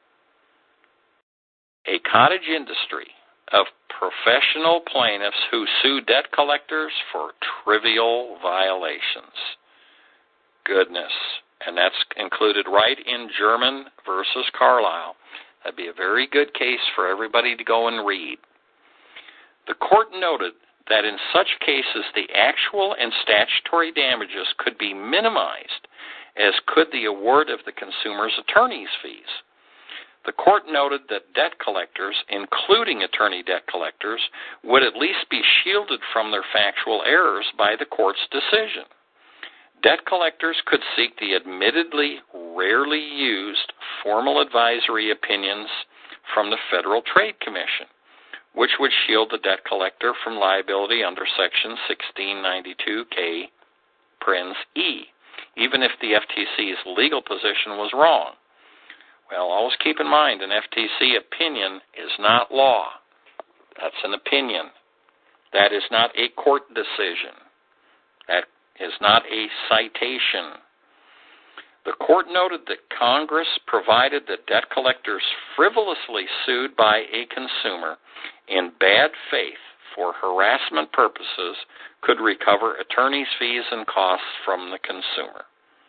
A cottage industry of professional plaintiffs who sue debt collectors for trivial violations. Goodness. And that's included right in German versus Carlisle. That'd be a very good case for everybody to go and read. The court noted that in such cases the actual and statutory damages could be minimized, as could the award of the consumer's attorney's fees. The court noted that debt collectors, including attorney debt collectors, would at least be shielded from their factual errors by the court's decision. Debt collectors could seek the admittedly rarely used formal advisory opinions from the Federal Trade Commission, which would shield the debt collector from liability under Section sixteen ninety-two K, parens E, even if the F T C's legal position was wrong. Well, always keep in mind, an F T C opinion is not law. That's an opinion. That is not a court decision. That is not a citation. The court noted that Congress provided that debt collectors frivolously sued by a consumer in bad faith for harassment purposes could recover attorney's fees and costs from the consumer.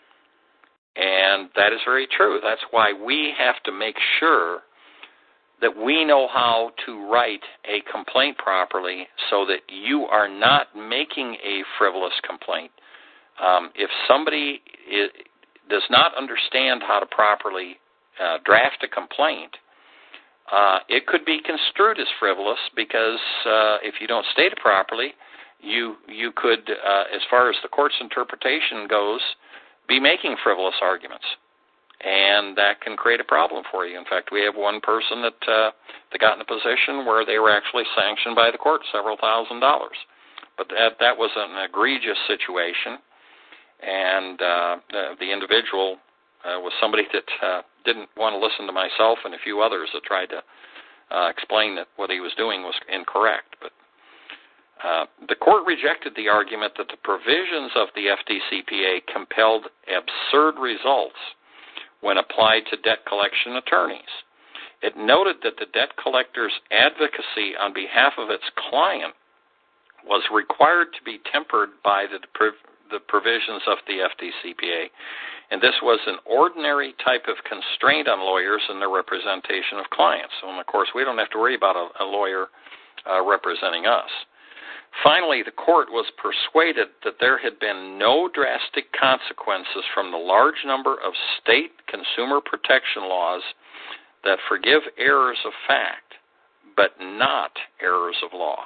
And that is very true. That's why we have to make sure that we know how to write a complaint properly so that you are not making a frivolous complaint. Um, if somebody is, does not understand how to properly uh, draft a complaint, uh, it could be construed as frivolous because uh, if you don't state it properly, you you could, uh, as far as the court's interpretation goes, be making frivolous arguments. And that can create a problem for you. In fact, we have one person that uh, that got in a position where they were actually sanctioned by the court several thousand dollars. But that that was an egregious situation, and uh, the, the individual uh, was somebody that uh, didn't want to listen to myself and a few others that tried to uh, explain that what he was doing was incorrect. But uh, the court rejected the argument that the provisions of the F D C P A compelled absurd results when applied to debt collection attorneys. It noted that the debt collector's advocacy on behalf of its client was required to be tempered by the, the provisions of the F D C P A, and this was an ordinary type of constraint on lawyers in their representation of clients. And of course, we don't have to worry about a, a lawyer uh, representing us. Finally, the court was persuaded that there had been no drastic consequences from the large number of state consumer protection laws that forgive errors of fact, but not errors of law.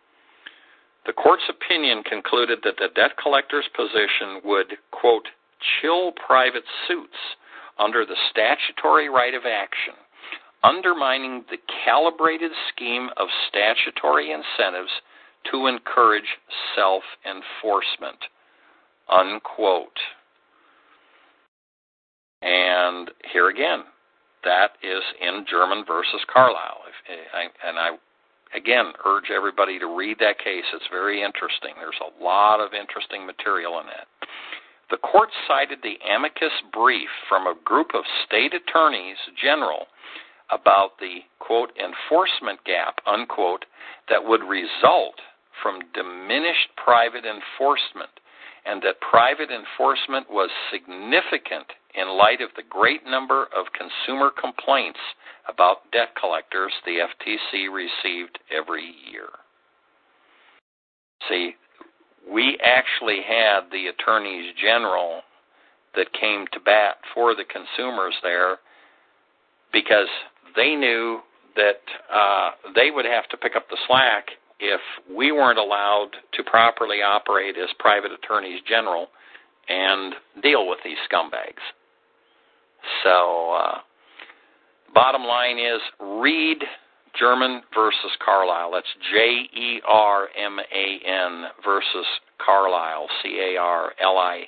The court's opinion concluded that the debt collector's position would, quote, chill private suits, under the statutory right of action, undermining the calibrated scheme of statutory incentives to encourage self-enforcement, unquote. And here again, that is in German versus Carlisle. If, I, and I, again, urge everybody to read that case. It's very interesting. There's a lot of interesting material in that. The court cited the amicus brief from a group of state attorneys general about the, quote, enforcement gap, unquote, that would result from diminished private enforcement, and that private enforcement was significant in light of the great number of consumer complaints about debt collectors the F T C received every year. See, we actually had the attorneys general that came to bat for the consumers there because they knew that uh, they would have to pick up the slack if we weren't allowed to properly operate as private attorneys general and deal with these scumbags. So, uh, bottom line is, read German versus Carlisle. That's J E R M A N versus Carlisle, C A R L I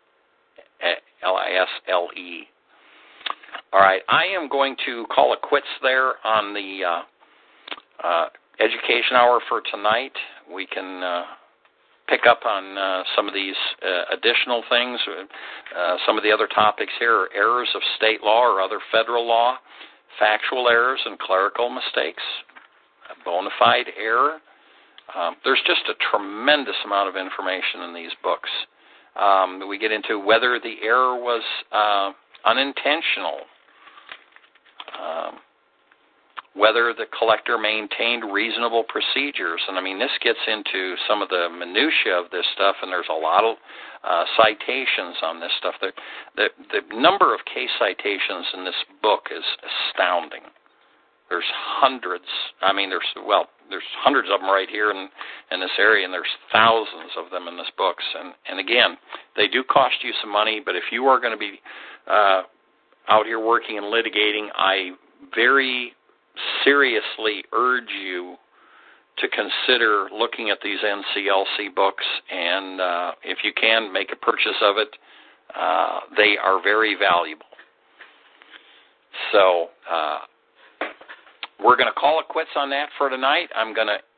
S L E. All right, I am going to call it quits there on the uh, uh, education hour for tonight. We can uh, pick up on uh, some of these uh, additional things. Uh, some of the other topics here are errors of state law or other federal law, factual errors and clerical mistakes, a bona fide error. Um, there's just a tremendous amount of information in these books. Um, we get into whether the error was uh, unintentional, um, whether the collector maintained reasonable procedures. And, I mean, this gets into some of the minutia of this stuff, and there's a lot of uh, citations on this stuff. The, the, the number of case citations in this book is astounding. There's hundreds. I mean, there's, well, there's hundreds of them right here in, in this area, and there's thousands of them in this books. And, and again, they do cost you some money, but if you are going to be uh, out here working and litigating, I very seriously urge you to consider looking at these N C L C books, and uh, if you can, make a purchase of it. Uh, they are very valuable. So uh, we're going to call it quits on that for tonight. I'm going to